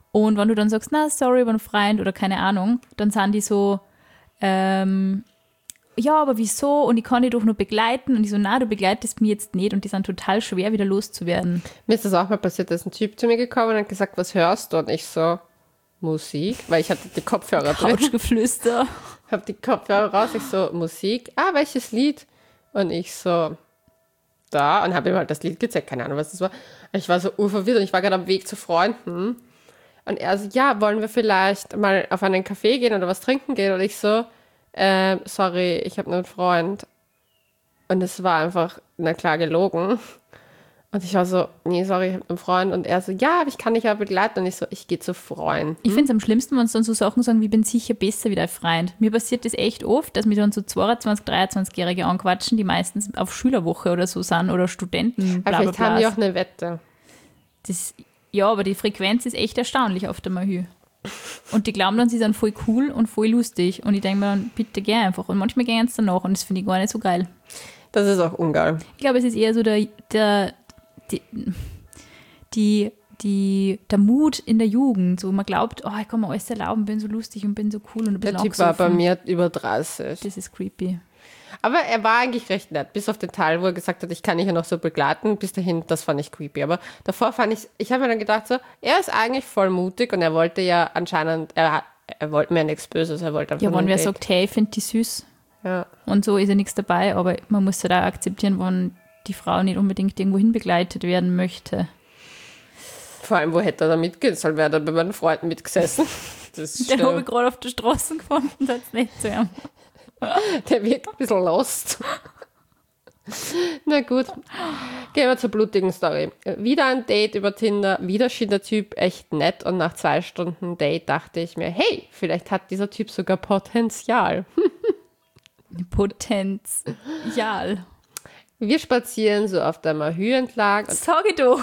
Und wenn du dann sagst, na, sorry, war ein Freund oder keine Ahnung, dann sind die so, ähm, ja, aber wieso? Und ich kann dich doch nur begleiten. Und ich so, na, du begleitest mich jetzt nicht. Und die sind total schwer, wieder loszuwerden. Mir ist das auch mal passiert, da ist ein Typ zu mir gekommen und hat gesagt, was hörst du? Und ich so, Musik, weil ich hatte die Kopfhörer drin. Couchgeflüster. Hab die Kopfhörer raus, ich so, Musik, ah, welches Lied? Und ich so, da, und habe ihm halt das Lied gezeigt, keine Ahnung, was das war. Ich war so urverwirrt und ich war gerade am Weg zu Freunden. Und er so, ja, wollen wir vielleicht mal auf einen Café gehen oder was trinken gehen? Und ich so, äh, sorry, ich habe einen Freund. Und es war einfach, na klar, gelogen. Und ich war so, nee, sorry, ich habe einen Freund. Und er so, ja, aber ich kann dich ja begleiten. Und ich so, ich gehe zu Freunden. Ich finde es am schlimmsten, wenn sie dann so Sachen sagen, wie, ich bin sicher besser wie dein Freund. Mir passiert das echt oft, dass mich dann so zweiundzwanzig-, dreiundzwanzigjährige anquatschen, die meistens auf Schülerwoche oder so sind oder Studenten. Aber vielleicht haben die auch eine Wette. Das, ja, aber die Frequenz ist echt erstaunlich auf der Mahü. Und die glauben dann, sie sind voll cool und voll lustig. Und ich denke mir dann, bitte geh einfach. Und manchmal gehen sie danach und das finde ich gar nicht so geil. Das ist auch ungeil. Ich glaube, es ist eher so der, der die, die, die, der Mut in der Jugend. So, man glaubt, oh, ich kann mir alles erlauben, bin so lustig und bin so cool und ein bisschen Der Typ war bei mir über dreißig. Das ist creepy. Aber er war eigentlich recht nett, bis auf den Teil, wo er gesagt hat, ich kann dich ja noch so begleiten. Bis dahin, das fand ich creepy. Aber davor fand ich, ich habe mir dann gedacht, so, er ist eigentlich voll mutig und er wollte ja anscheinend, er, er wollte mir ja nichts Böses, er wollte einfach Ja, wenn wer Date. sagt, hey, ich finde die süß Ja. und so ist ja nichts dabei, aber man muss ja da akzeptieren, wenn die Frau nicht unbedingt irgendwo hin begleitet werden möchte. Vor allem, wo hätte er da mitgehen sollen? Wäre er bei meinen Freunden mitgesessen? Das ist Den schlimm. habe ich gerade auf der Straße gefunden, das ist nicht zu ihm. Der wirkt ein bisschen lost. Na gut, gehen wir zur blutigen Story. Wieder ein Date über Tinder, wieder schien der Typ echt nett und nach zwei Stunden Date dachte ich mir, hey, vielleicht hat dieser Typ sogar Potenzial. Potenzial. Wir spazieren so auf der Mahü entlang. Und Sag ich doch.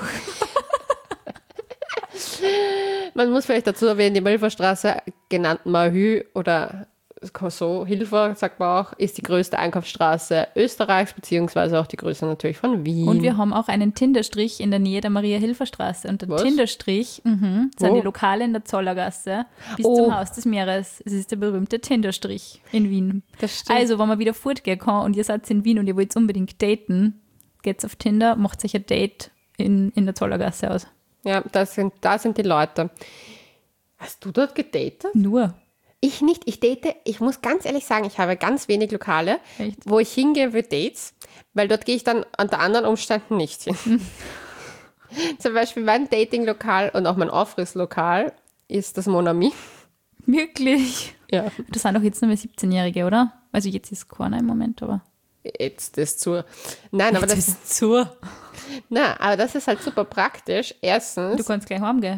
man muss vielleicht dazu erwähnen, die Milferstraße, genannt Mahü oder so, Hilfer, sagt man auch, ist die größte Einkaufsstraße Österreichs, beziehungsweise auch die größte natürlich von Wien. Und wir haben auch einen Tinderstrich in der Nähe der Maria-Hilfer-Straße. Und der Was? Tinderstrich mhm, sind Wo? die Lokale in der Zollergasse bis Oh. zum Haus des Meeres. Es ist der berühmte Tinderstrich in Wien. Das stimmt. Also, wenn man wieder fortgehen kann und ihr seid in Wien und ihr wollt unbedingt daten, geht's auf Tinder, macht sich ein Date in, in der Zollergasse aus. Ja, das sind, da sind die Leute. Hast du dort gedatet? Nur. Ich nicht. Ich date, ich muss ganz ehrlich sagen, ich habe ganz wenig Lokale, Echt? wo ich hingehe für Dates, weil dort gehe ich dann unter anderen Umständen nicht hin. Zum Beispiel mein Datinglokal und auch mein Aufrisslokal ist das Mon Ami. Wirklich? Ja. Das sind doch jetzt nur mehr siebzehnjährige, oder? Also jetzt ist keiner im Moment, aber... Jetzt ist zu. Nein, aber das, ist zu. na, aber das ist halt super praktisch. Erstens, Du kannst gleich heimgehen.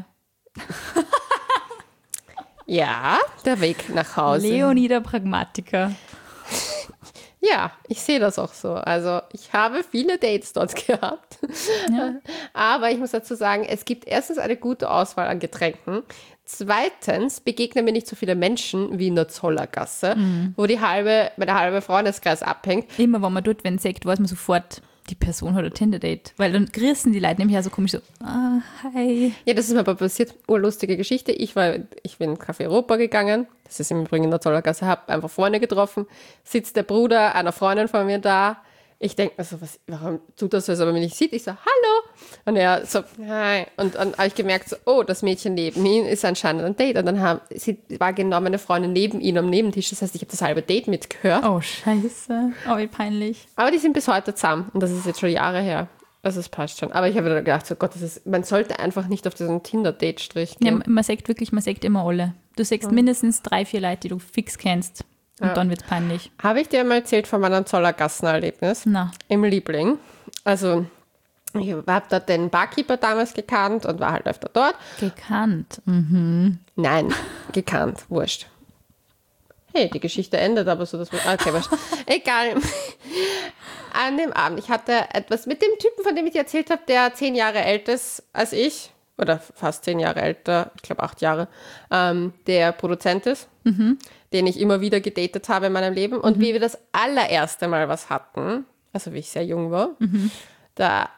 ja, der Weg nach Hause. Leonie der Pragmatiker. Ja, ich sehe das auch so. Also ich habe viele Dates dort gehabt. Ja. Aber ich muss dazu sagen, es gibt erstens eine gute Auswahl an Getränken. Zweitens begegnen mir nicht so viele Menschen wie in der Zollergasse, Mhm. wo die halbe, der halbe Freundeskreis abhängt. Immer, wenn man dort wenn sagt, weiß man sofort, die Person hat ein Tinder-Date. Weil dann grüßen die Leute nämlich auch so komisch so, ah, hi. Ja, das ist mir aber passiert, urlustige Geschichte. Ich war, ich bin in Café Europa gegangen, das ist im Übrigen in der Zollergasse, habe einfach Freunde getroffen, sitzt der Bruder einer Freundin von mir da. Ich denke mir so, was, warum tut das so, als ob er mich nicht sieht? Ich so, hallo. Und er so, hi. Und dann habe ich gemerkt, so, oh, das Mädchen neben ihm ist anscheinend ein Date. Und dann haben, sie war genau meine Freundin neben ihm am Nebentisch. Das heißt, ich habe das halbe Date mitgehört. Oh, scheiße. Oh, wie peinlich. Aber die sind bis heute zusammen. Und das ist jetzt schon Jahre her. Also es passt schon. Aber ich habe dann gedacht, so Gott, das ist, man sollte einfach nicht auf diesen Tinder-Date-Strich Ja, gehen. man sagt wirklich, man sagt immer alle. Du sagst mindestens drei, vier Leute, die du fix kennst. Und Ja. dann wird es peinlich. Habe ich dir mal erzählt von meinem Zollergassenerlebnis? Na, Im Liebling. Also ich habe dort den Barkeeper damals gekannt und war halt öfter dort. gekannt. Mhm. Nein, gekannt, wurscht. Hey, die Geschichte endet aber so, dass wir... Okay, wurscht. Egal. An dem Abend, ich hatte etwas mit dem Typen, von dem ich dir erzählt habe, der zehn Jahre älter ist als ich, oder fast zehn Jahre älter, ich glaube acht Jahre, ähm, der Produzent ist, mhm. den ich immer wieder gedatet habe in meinem Leben. Und mhm. wie wir das allererste Mal was hatten, also wie ich sehr jung war, mhm. da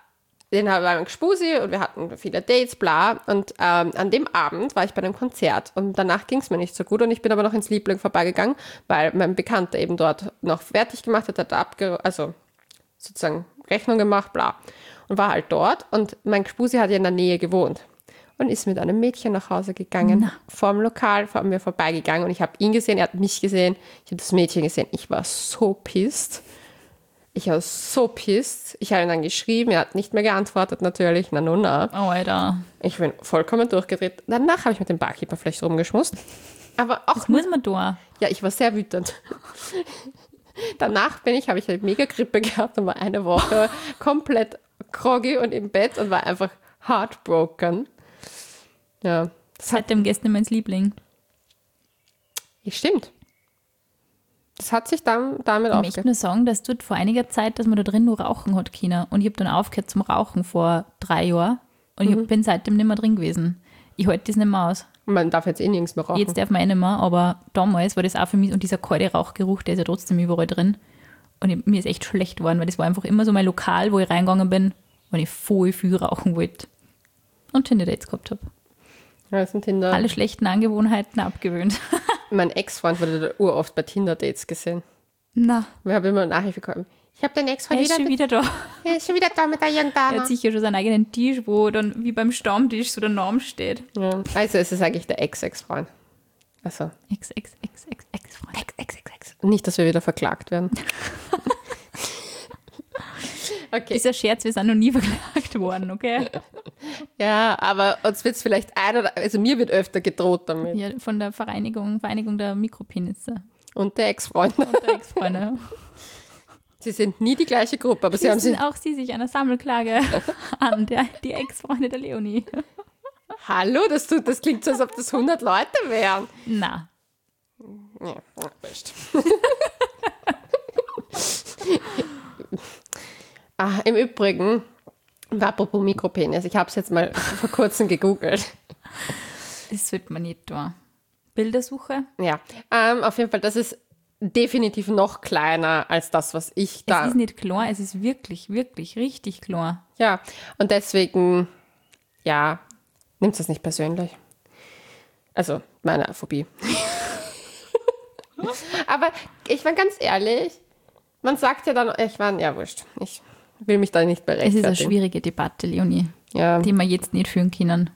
den war ein Gspusi und wir hatten viele Dates, bla. Und ähm, an dem Abend war ich bei einem Konzert und danach ging es mir nicht so gut und ich bin aber noch ins Liebling vorbeigegangen, weil mein Bekannter eben dort noch fertig gemacht hat, hat abge also sozusagen Rechnung gemacht, bla. Und war halt dort und mein Gspusi hat ja in der Nähe gewohnt und ist mit einem Mädchen nach Hause gegangen, Na. vorm Lokal, vor mir vorbeigegangen und ich habe ihn gesehen, er hat mich gesehen, ich habe das Mädchen gesehen, ich war so pisst. Ich war so pisst. Ich habe ihn dann geschrieben, er hat nicht mehr geantwortet natürlich. Na, no, na. Oh, Alter. Ich bin vollkommen durchgedreht. Danach habe ich mit dem Barkeeper vielleicht rumgeschmust. Aber auch, Das muss man da. ja, ich war sehr wütend. Danach bin ich, habe ich eine mega Grippe gehabt und war eine Woche komplett groggy und im Bett und war einfach heartbroken. Ja, das hat, Seitdem gehst du nicht mehr ins Liebling. stimmt. Das hat sich dann damit Ich möchte aufgehört. nur sagen, dass dort vor einiger Zeit, dass man da drin nur rauchen hat können. Und ich habe dann aufgehört zum Rauchen vor drei Jahren. Und ich hab- bin seitdem nicht mehr drin gewesen. Ich halte das nicht mehr aus. Man darf jetzt eh nirgends mehr rauchen. Jetzt darf man eh nicht mehr, aber damals war das auch für mich, und dieser kalte Rauchgeruch, der ist ja trotzdem überall drin. Und ich, mir ist echt schlecht geworden, weil das war einfach immer so mein Lokal, wo ich reingegangen bin, wenn ich voll viel rauchen wollte. Und Tinder-Dates gehabt habe. Ja, das sind Tinder. Alle schlechten Angewohnheiten abgewöhnt. Mein Ex-Freund wurde da uroft bei Tinder-Dates gesehen. Na, Wir haben immer Nachricht bekommen. Ich habe den er Ex-Freund ist wieder, schon wieder da. er ist schon wieder da mit der jungen Er Dame. hat sicher schon seinen eigenen Tisch, wo dann wie beim Stammtisch so der Name steht. Ja. Also es ist eigentlich der Ex-Ex-Freund. Also Ex, ex, ex, ex, ex, Freund. Ex, Ex, Ex, Ex. Nicht, dass wir wieder verklagt werden. Okay. Dieser Scherz, wir sind noch nie verklagt worden, okay? Ja, aber uns wird es vielleicht ein oder also mir wird öfter gedroht damit. Ja, von der Vereinigung, Vereinigung der Mikropenisse Und der Ex-Freund. und der Ex-Freunde. Sie sind nie die gleiche Gruppe, aber sie haben Schließen sich. auch sie sich einer Sammelklage an, der, die Ex-Freunde der Leonie. Hallo, das, tut, das klingt so, als ob das hundert Leute wären. Na, Ja, ja, wurscht. Ah, im Übrigen, apropos Mikropenis, ich habe es jetzt mal vor kurzem gegoogelt. das sollte man nicht tun. Bildersuche? Ja, ähm, auf jeden Fall, das ist definitiv noch kleiner als das, was ich da... Es ist nicht klar, es ist wirklich, wirklich, richtig klar. Ja, und deswegen, ja, nimmt es nicht persönlich. Also, meine Phobie. Aber ich war ganz ehrlich, man sagt ja dann, ich war, ja, wurscht, ich will mich da nicht Es ist eine berechtfertigen. schwierige Debatte, Leonie, Ja. die wir jetzt nicht führen können.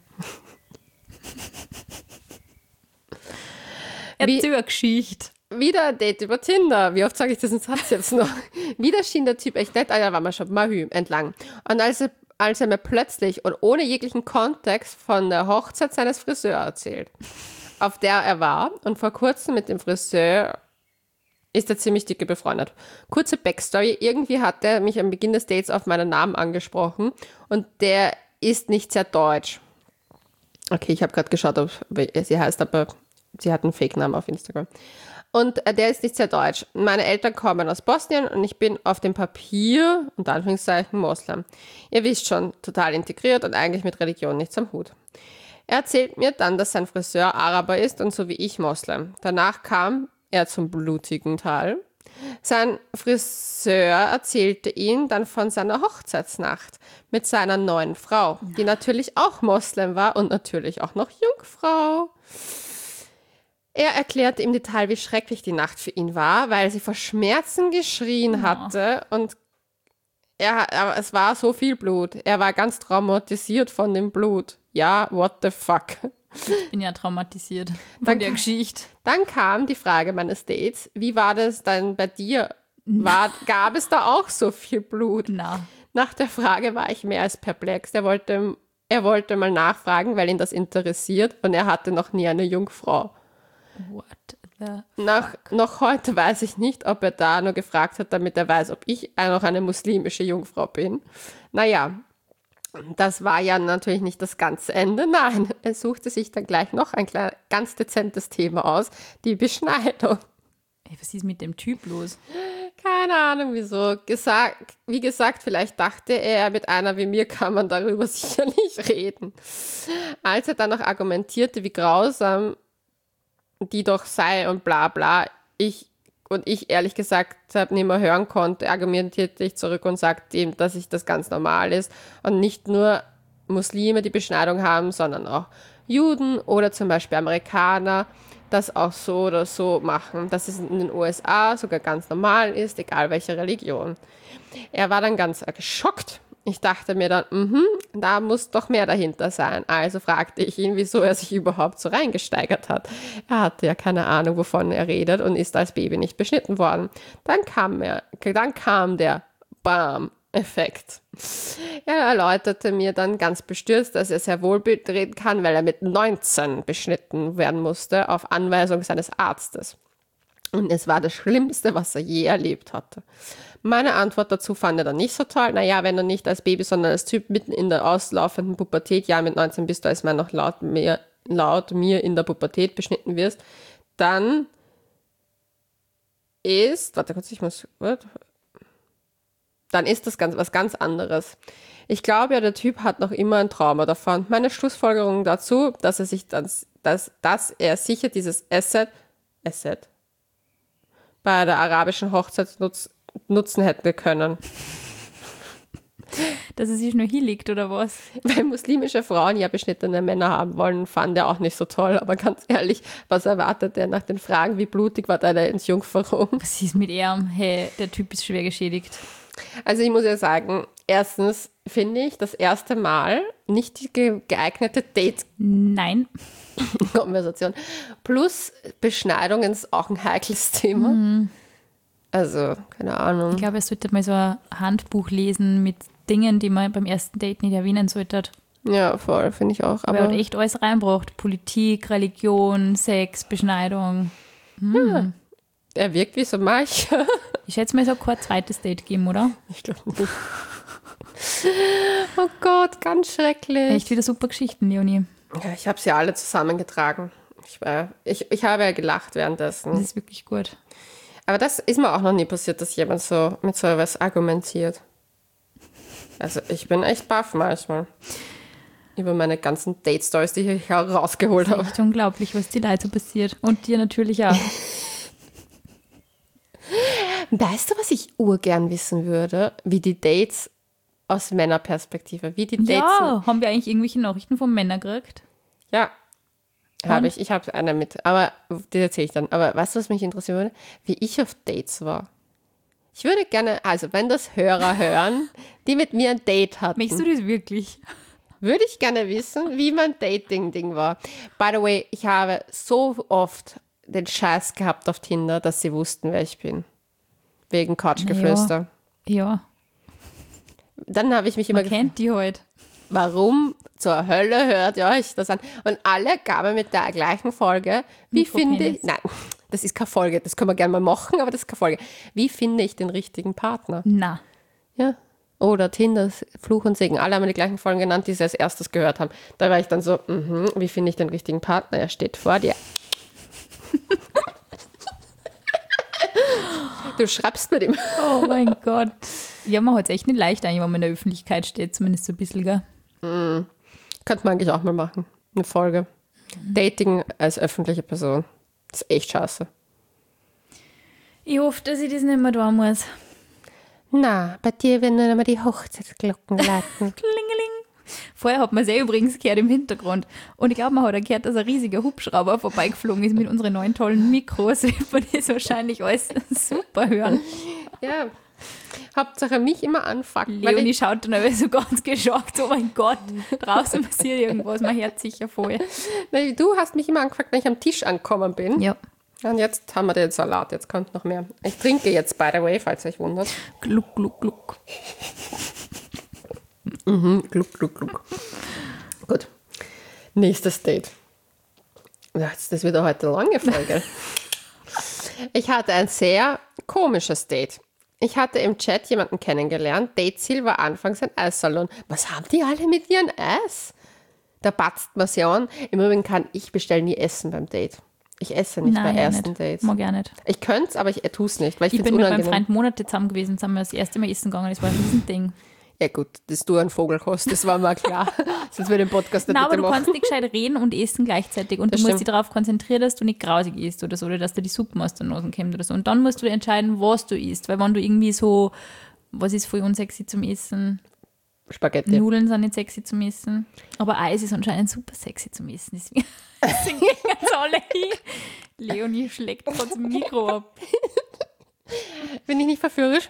Wie- Erzähl eine Geschichte. Wieder ein Date über Tinder. Wie oft sage ich diesen Satz jetzt noch? Wieder schien der Typ echt nett, ah, da war man schon Mahü entlang. Und als er, als er mir plötzlich und ohne jeglichen Kontext von der Hochzeit seines Friseurs erzählt, auf der er war und vor kurzem mit dem Friseur ist er ziemlich dicke befreundet. Kurze Backstory, irgendwie hat er mich am Beginn des Dates auf meinen Namen angesprochen und der ist nicht sehr deutsch. Okay, ich habe gerade geschaut, ob sie heißt, aber sie hat einen Fake-Namen auf Instagram. Und äh, der ist nicht sehr deutsch. Meine Eltern kommen aus Bosnien und ich bin auf dem Papier, unter Anführungszeichen, Moslem. Ihr wisst schon, total integriert und eigentlich mit Religion nichts am Hut. Er erzählt mir dann, dass sein Friseur Araber ist und so wie ich Moslem. Danach kam er zum blutigen Teil. Sein Friseur erzählte ihm dann von seiner Hochzeitsnacht mit seiner neuen Frau, die natürlich auch Moslem war und natürlich auch noch Jungfrau. Er erklärte im Detail, wie schrecklich die Nacht für ihn war, weil sie vor Schmerzen geschrien hatte und er, aber es war so viel Blut. Er war ganz traumatisiert von dem Blut. Ja, what the fuck. Ich bin ja traumatisiert von Danke. der Geschichte. Dann kam die Frage meines Dates, wie war das dann bei dir? War, gab es da auch so viel Blut? Na, Nach der Frage war ich mehr als perplex. Er wollte, er wollte mal nachfragen, weil ihn das interessiert und er hatte noch nie eine Jungfrau. what the... Nach, noch heute weiß ich nicht, ob er da nur gefragt hat, damit er weiß, ob ich noch eine muslimische Jungfrau bin. Naja, das war ja natürlich nicht das ganze Ende. Nein, er suchte sich dann gleich noch ein klein, ganz dezentes Thema aus, die Beschneidung. Ey, was ist mit dem Typ los? Keine Ahnung wieso. Gesagt, wie gesagt, vielleicht dachte er, mit einer wie mir kann man darüber sicherlich reden. Als er dann noch argumentierte, wie grausam die doch sei und bla bla, ich und ich ehrlich gesagt habe, nicht mehr hören konnte, argumentierte ich zurück und sagte ihm, dass ich das ganz normal ist und nicht nur Muslime die Beschneidung haben, sondern auch Juden oder zum Beispiel Amerikaner das auch so oder so machen, dass es in den U S A sogar ganz normal ist, egal welche Religion. Er war dann ganz geschockt. Ich dachte mir dann, mhm, da muss doch mehr dahinter sein. Also fragte ich ihn, wieso er sich überhaupt so reingesteigert hat. Er hatte ja keine Ahnung, wovon er redet und ist als Baby nicht beschnitten worden. Dann kam er, dann kam der Bam-Effekt. Er erläuterte mir dann ganz bestürzt, dass er sehr wohl reden kann, weil er mit neunzehn beschnitten werden musste, auf Anweisung seines Arztes. Und es war das Schlimmste, was er je erlebt hatte. Meine Antwort dazu fand er dann nicht so toll. Naja, wenn du nicht als Baby, sondern als Typ mitten in der auslaufenden Pubertät, ja, mit neunzehn bist du als Mann noch laut mir, laut mir in der Pubertät beschnitten wirst, dann ist, warte kurz, ich muss, what? Dann ist das ganz, was ganz anderes. Ich glaube ja, der Typ hat noch immer ein Trauma davon. Meine Schlussfolgerung dazu, dass er sich dann, dass, dass er sicher dieses Asset, Asset, bei der arabischen Hochzeit nutz, nutzen hätte können. Dass er sich nur hier liegt, oder was? Weil muslimische Frauen ja beschnittene Männer haben wollen, fand er auch nicht so toll. Aber ganz ehrlich, was erwartet er nach den Fragen, wie blutig war deine Entjungferung? Was ist mit ihm? Hey, der Typ ist schwer geschädigt. Also ich muss ja sagen, erstens finde ich das erste Mal nicht die ge- geeignete Date- Nein. Konversation. Plus Beschneidung ist auch ein heikles Thema. Mhm. Also, keine Ahnung. Ich glaube, er sollte mal so ein Handbuch lesen mit Dingen, die man beim ersten Date nicht erwähnen sollte. Ja, voll, finde ich auch. Aber er hat echt alles reinbracht. Politik, Religion, Sex, Beschneidung. Hm. Ja. Er wirkt wie so mancher. Ich schätze mal, es hat kein zweites Date geben, oder? Ich glaube nicht. Oh Gott, ganz schrecklich. Echt wieder super Geschichten, Leonie. Ja, ich habe sie alle zusammengetragen. Ich, war, ich, ich habe ja gelacht währenddessen. Das ist wirklich gut. Aber das ist mir auch noch nie passiert, dass jemand so mit so etwas argumentiert. Also ich bin echt baff manchmal. Über meine ganzen Date-Stories, die ich rausgeholt habe. Echt unglaublich, was die Leute so passiert. Und dir natürlich auch. Weißt du, was ich urgern wissen würde? Wie die Dates aus Männerperspektive, wie die Dates... Ja, haben wir eigentlich irgendwelche Nachrichten von Männern gekriegt? Ja, habe ich. Ich habe eine mit, aber die erzähle ich dann. Aber weißt du, was mich interessieren würde? Wie ich auf Dates war. Ich würde gerne, also wenn das Hörer hören, die mit mir ein Date hatten, Möchtest du das wirklich? würde ich gerne wissen, wie mein Dating-Ding war. By the way, ich habe so oft den Scheiß gehabt auf Tinder, dass sie wussten, wer ich bin. Wegen Couchgeflüster. Ja. ja. Dann habe ich mich immer Man kennt die halt. warum zur Hölle hört ihr euch das an? Und alle gaben mit der gleichen Folge, wie finde ich, nein, das ist keine Folge, das können wir gerne mal machen, aber das ist keine Folge. Wie finde ich den richtigen Partner? Na. Ja. Oder Tinder, Fluch und Segen. Alle haben die gleichen Folgen genannt, die sie als erstes gehört haben. Da war ich dann so, mhm, wie finde ich den richtigen Partner? Er steht vor dir. Du schreibst mit ihm. Oh mein Gott. Ja, man hat es echt nicht leicht eigentlich, wenn man in der Öffentlichkeit steht, zumindest so ein bisschen, gell? Mm. Könnte man eigentlich auch mal machen. Eine Folge. Mhm. Dating als öffentliche Person. Das ist echt scheiße. Ich hoffe, dass ich das nicht mehr tun muss. Na, bei dir werden dann immer die Hochzeitsglocken läuten. Klingeling. Vorher hat man es eh übrigens gehört im Hintergrund. Und ich glaube, man hat auch gehört, dass ein riesiger Hubschrauber vorbeigeflogen ist mit unseren neuen tollen Mikros. Wird man das wahrscheinlich alles super hören. Ja, Hauptsache mich immer anfucken. Leonie schaut dann aber so ganz geschockt. Oh mein Gott, draußen passiert irgendwas. Man hört sicher voll. Weil du hast mich immer angefuckt, wenn ich am Tisch angekommen bin. Ja. Und jetzt haben wir den Salat, jetzt kommt noch mehr. Ich trinke jetzt, by the way, falls ihr euch wundert. Gluck, gluck, gluck. Mhm, gluck, gluck, gluck. Gut. Nächstes Date. Ja, das wird heute eine lange Folge. Ich hatte ein sehr komisches Date. Ich hatte im Chat jemanden kennengelernt. Dateziel war anfangs ein Eissalon. Was haben die alle mit ihren Eis? Da batzt man sie an. Im Übrigen kann ich bestellen nie Essen beim Date. Ich esse nicht Nein, bei ja ersten nicht. Dates. Mag ich auch nicht. Ich könnte es, aber ich tue es nicht, weil ich, Ich finde bin es mit meinem unangenehm. Freund Monate zusammen gewesen, sind wir das erste Mal essen gegangen. Das war ein Riesending. Ja gut, dass du ein Vogel hast, das war mal klar. Sonst würde ich den Podcast nicht Nein, aber bitte du machen. kannst nicht gescheit reden und essen gleichzeitig. Und Das du musst stimmt. dich darauf konzentrieren, dass du nicht grausig isst oder so, oder dass dir die Suppen aus der Nase kommt oder so. Und dann musst du entscheiden, was du isst. Weil wenn du irgendwie so, was ist voll unsexy zum Essen? Spaghetti. Nudeln sind nicht sexy zum Essen. Aber Eis ist anscheinend super sexy zum Essen. Deswegen, deswegen gehen jetzt alle hin. Leonie schlägt gerade das Mikro ab. Bin ich nicht verführerisch?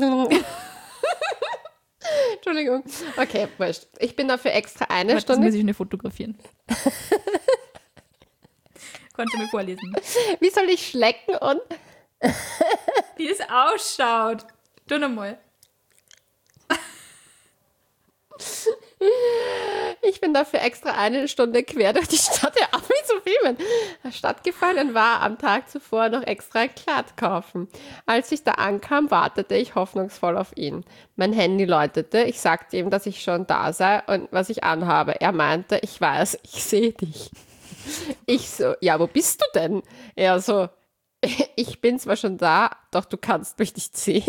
Entschuldigung. Okay, wurscht. Ich bin dafür extra eine Warte, das Stunde. muss ich nicht fotografieren. Kannst du mir vorlesen? Wie soll ich schlecken und Wie das ausschaut. Tu nochmal. ich bin dafür extra eine Stunde quer durch die Stadt der Ami zu filmen. Stattgefunden war am Tag zuvor noch extra ein Kleid kaufen. Als ich da ankam, wartete ich hoffnungsvoll auf ihn. Mein Handy läutete. Ich sagte ihm, dass ich schon da sei und was ich anhabe. Er meinte, ich weiß, ich sehe dich. Ich so, ja, wo bist du denn? Er so, ich bin zwar schon da, doch du kannst mich nicht sehen.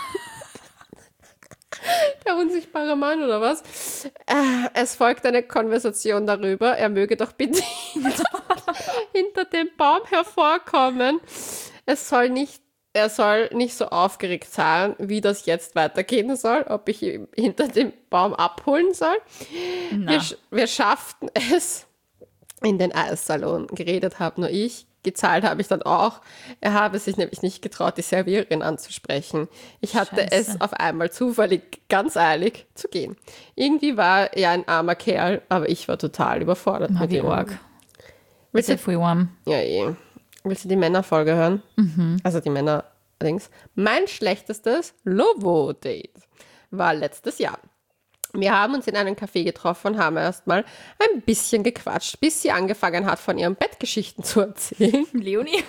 Der unsichtbare Mann, oder was? Äh, Es folgt eine Konversation darüber, er möge doch bitte hinter, hinter dem Baum hervorkommen. Es soll nicht, er soll nicht so aufgeregt sein, wie das jetzt weitergehen soll, ob ich ihn hinter dem Baum abholen soll. Wir, sch- wir schafften es in den Eissalon. Geredet habe nur ich. Gezahlt habe ich dann auch. Er habe sich nämlich nicht getraut, die Serviererin anzusprechen. Ich hatte Scheiße. es auf einmal zufällig ganz eilig zu gehen. Irgendwie war er ein armer Kerl, aber ich war total überfordert Ah, mit wie ihm. arg. Willst Ist ja du, voll warm. ja, eh. Willst du die Männerfolge hören? Also die Männer-Dings. Mein schlechtestes Lovo-Date war letztes Jahr. Wir haben uns in einem Café getroffen und haben erstmal ein bisschen gequatscht, bis sie angefangen hat, von ihren Bettgeschichten zu erzählen. Leonie?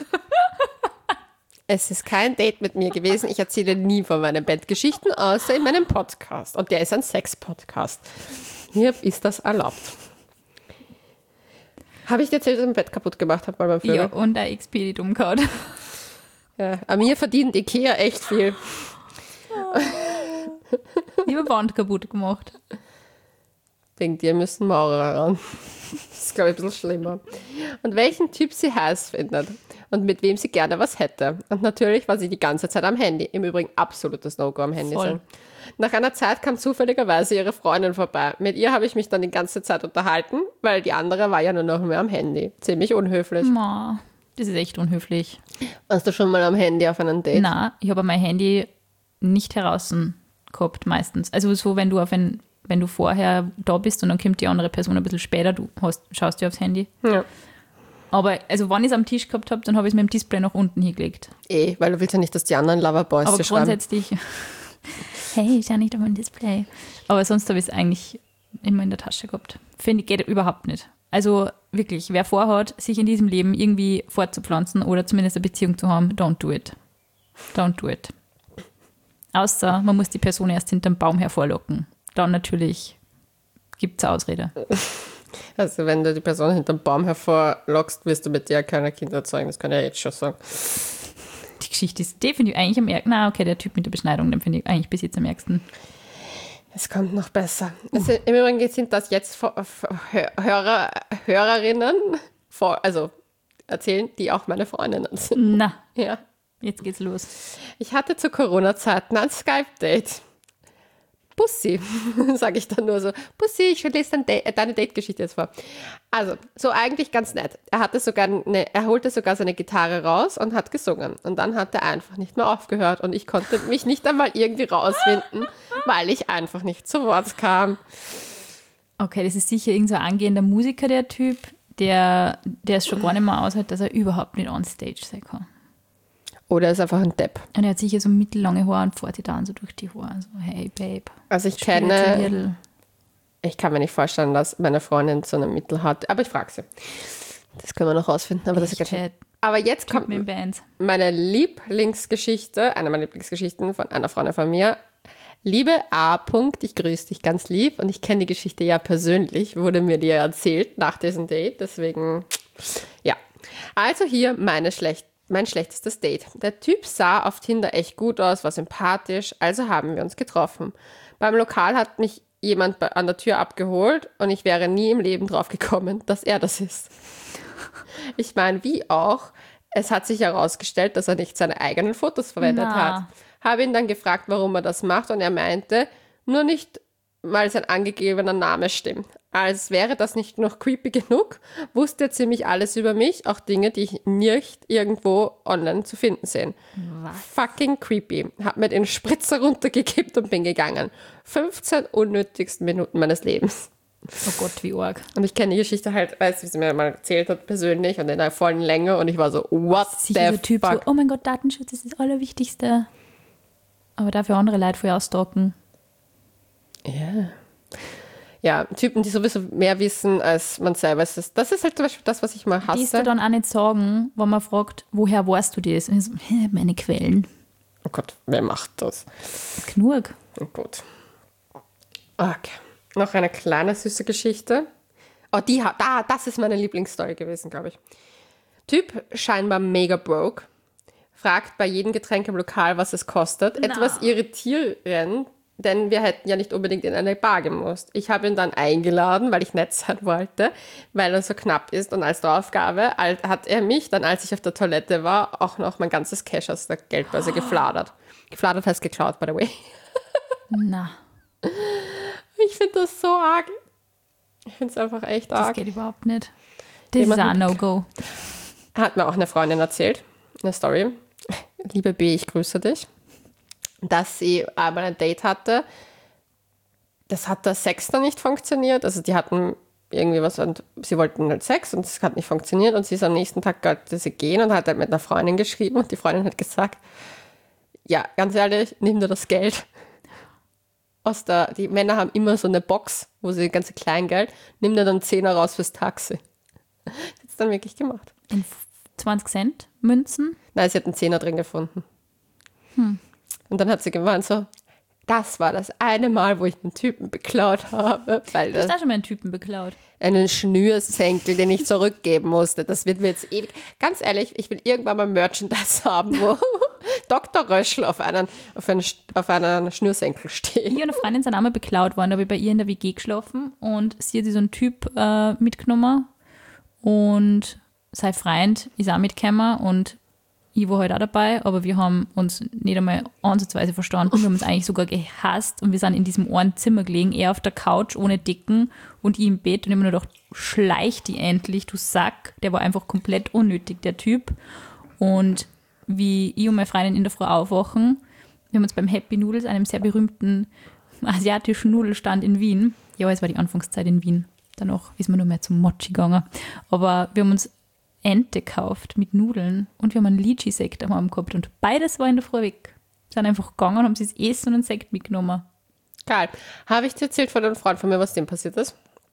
Es ist kein Date mit mir gewesen. Ich erzähle nie von meinen Bettgeschichten, außer in meinem Podcast. Und der ist ein Sex-Podcast. Hier ist das erlaubt. Habe ich dir erzählt, dass ich ein Bett kaputt gemacht habe bei meinem Vögel? Ja, und ein Expedit umgehauen. Ja. An mir verdient Ikea echt viel. Ich habe Wand kaputt gemacht. Wegen dir müssen Maurer ran. Das ist, glaube ich, ein bisschen schlimmer. Und welchen Typ sie heiß findet und mit wem sie gerne was hätte. Und natürlich war sie die ganze Zeit am Handy. Im Übrigen absolutes No-Go am Handy Voll. sein. Nach einer Zeit kam zufälligerweise ihre Freundin vorbei. Mit ihr habe ich mich dann die ganze Zeit unterhalten, weil die andere war ja nur noch mehr am Handy. Ziemlich unhöflich. Ma, das ist echt unhöflich. Warst du schon mal am Handy auf einem Date? Nein, ich habe mein Handy nicht heraus gehabt meistens. Also so, wenn du auf ein, wenn du vorher da bist und dann kommt die andere Person ein bisschen später, du hast, schaust dir aufs Handy. Ja. Aber also wenn ich es am Tisch gehabt habe, dann habe ich es mit dem Display nach unten hingelegt. Eh, weil du willst ja nicht, dass die anderen Loverboys Aber dir schreiben. grundsätzlich, hey, schau nicht auf mein Display. Aber sonst habe ich es eigentlich immer in der Tasche gehabt. Finde ich, geht überhaupt nicht. Also wirklich, wer vorhat, sich in diesem Leben irgendwie fortzupflanzen oder zumindest eine Beziehung zu haben, don't do it. Don't do it. Außer man muss die Person erst hinterm Baum hervorlocken. Dann natürlich gibt es Ausrede. Also wenn du die Person hinterm Baum hervorlockst, wirst du mit der keine Kinder zeugen. Das kann ich ja jetzt schon sagen. Die Geschichte ist definitiv eigentlich am ärgsten. Na, okay, der Typ mit der Beschneidung, den finde ich eigentlich bis jetzt am ärgsten. Es kommt noch besser. Also, im Übrigen sind das jetzt Vor- Vor- Hörer, Hörerinnen, vor, also erzählen, die auch meine Freundinnen sind. Na, Ja. jetzt geht's los. Ich hatte zu Corona-Zeiten ein Skype-Date. Bussi, sage ich dann nur so. Bussi, ich lese dein Date, äh, deine Date-Geschichte jetzt vor. Also, so eigentlich ganz nett. Er hatte sogar eine, er holte sogar seine Gitarre raus und hat gesungen. Und dann hat er einfach nicht mehr aufgehört. Und ich konnte mich nicht einmal irgendwie rausfinden, weil ich einfach nicht zu Wort kam. Okay, das ist sicher irgendein so ein angehender Musiker, der Typ, der, der es schon gar nicht mehr aushält, dass er überhaupt nicht on stage sein kann. Oder er ist einfach ein Depp. Und er hat sicher so mittellange Haare und fährt die dann so durch die Haare. So, hey, Babe. Also ich spiel jetzt ein kenne, Liedl. ich kann mir nicht vorstellen, dass meine Freundin so eine Mittel hat. Aber ich frage sie. Das können wir noch rausfinden. Aber, das ist Echt, gar Chat, aber jetzt kommt Typen in Bands. meine Lieblingsgeschichte, eine meiner Lieblingsgeschichten von einer Freundin von mir. Liebe A. -Punkt, ich grüße dich ganz lieb und ich kenne die Geschichte ja persönlich, wurde mir die ja erzählt nach diesem Date, deswegen, ja. Also hier meine schlecht, mein schlechtestes Date. Der Typ sah auf Tinder echt gut aus, war sympathisch, also haben wir uns getroffen. Beim Lokal hat mich jemand bei, an der Tür abgeholt und ich wäre nie im Leben drauf gekommen, dass er das ist. Ich meine, wie auch, es hat sich herausgestellt, dass er nicht seine eigenen Fotos verwendet Na. hat. Habe ihn dann gefragt, warum er das macht und er meinte, nur nicht, weil sein angegebener Name stimmt. Als wäre das nicht noch creepy genug, wusste er ziemlich alles über mich, auch Dinge, die ich nicht irgendwo online zu finden sehen. Was? Fucking creepy. Hab mir den Spritzer runtergekippt und bin gegangen. fünfzehn unnötigsten Minuten meines Lebens. Oh Gott, wie arg. Und ich kenne die Geschichte halt, weißt du, wie sie mir mal erzählt hat, persönlich und in der vollen Länge und ich war so, what Sicher the so Typ fuck? so, oh mein Gott, Datenschutz ist das Allerwichtigste. Aber dafür andere Leute vorher ausstalken. Ja. Ja, Typen, die sowieso mehr wissen, als man selber ist. Das ist halt zum Beispiel das, was ich mal Die ist hasse. du dann auch nicht sagen, wenn man fragt, woher weißt du das? Und ich so, hä, meine Quellen. Oh Gott, wer macht das? Genug. Oh Gott. Okay. Noch eine kleine süße Geschichte. Oh, die hat, da, das ist meine Lieblingsstory gewesen, glaube ich. Typ, scheinbar mega broke, fragt bei jedem Getränk im Lokal, was es kostet. Na. Etwas irritierend, denn wir hätten ja nicht unbedingt in eine Bar gemusst. Ich habe ihn dann eingeladen, weil ich nett sein wollte, weil er so knapp ist. Und als Aufgabe hat er mich dann, als ich auf der Toilette war, auch noch mein ganzes Cash aus der Geldbörse gefladert. Gefladert heißt geklaut, by the way. Na, Ich finde das so arg. Ich finde es einfach echt das arg. geht überhaupt nicht. Das ist Jemanden- ein No-Go. Hat mir auch eine Freundin erzählt, eine Story. Liebe B, ich grüße dich. Dass sie einmal ein Date hatte. Das hat der Sex dann nicht funktioniert. Also die hatten irgendwie was und sie wollten halt Sex und es hat nicht funktioniert. Und sie ist am nächsten Tag wollte sie gehen und hat halt mit einer Freundin geschrieben und die Freundin hat gesagt, ja, ganz ehrlich, nimm dir das Geld. Aus der, die Männer haben immer so eine Box, wo sie das ganze Kleingeld, nimm dir dann Zehner raus fürs Taxi. Das hat es dann wirklich gemacht. In zwanzig Cent Münzen. Nein, sie hat einen Zehner drin gefunden. Und dann hat sie gemeint so, das war das eine Mal, wo ich einen Typen beklaut habe, weil Du hast das auch schon mal einen Typen beklaut. einen Schnürsenkel, den ich zurückgeben musste. Das wird mir jetzt ewig. Ganz ehrlich, ich will irgendwann mal Merchandise haben, wo Doktor Röschel auf einen, auf einen, auf einen Schnürsenkel steht. Ich und eine Freundin sind einmal beklaut worden, da habe ich bei ihr in der W G geschlafen und sie hat sich so einen Typ äh, mitgenommen und sein Freund ist auch mitgekommen und ich war halt auch dabei, aber wir haben uns nicht einmal ansatzweise verstanden. Wir haben uns eigentlich sogar gehasst und wir sind in diesem einen Zimmer gelegen, er auf der Couch ohne Decken und ich im Bett und ich habe mir nur gedacht, schleich die endlich, du Sack. Der war einfach komplett unnötig, der Typ. Und wie ich und meine Freundin in der Früh aufwachen, wir haben uns beim Happy Noodles, einem sehr berühmten asiatischen Nudelstand in Wien, ja, es war die Anfangszeit in Wien, danach ist man nur mehr zum Mochi gegangen, aber wir haben uns Ente gekauft mit Nudeln und wir haben einen Lychee-Sekt am Abend gehabt und beides war in der Früh weg. Sind einfach gegangen und haben sich das Essen und einen Sekt mitgenommen. Geil. Habe ich dir erzählt von einem Freund von mir, was dem passiert ist?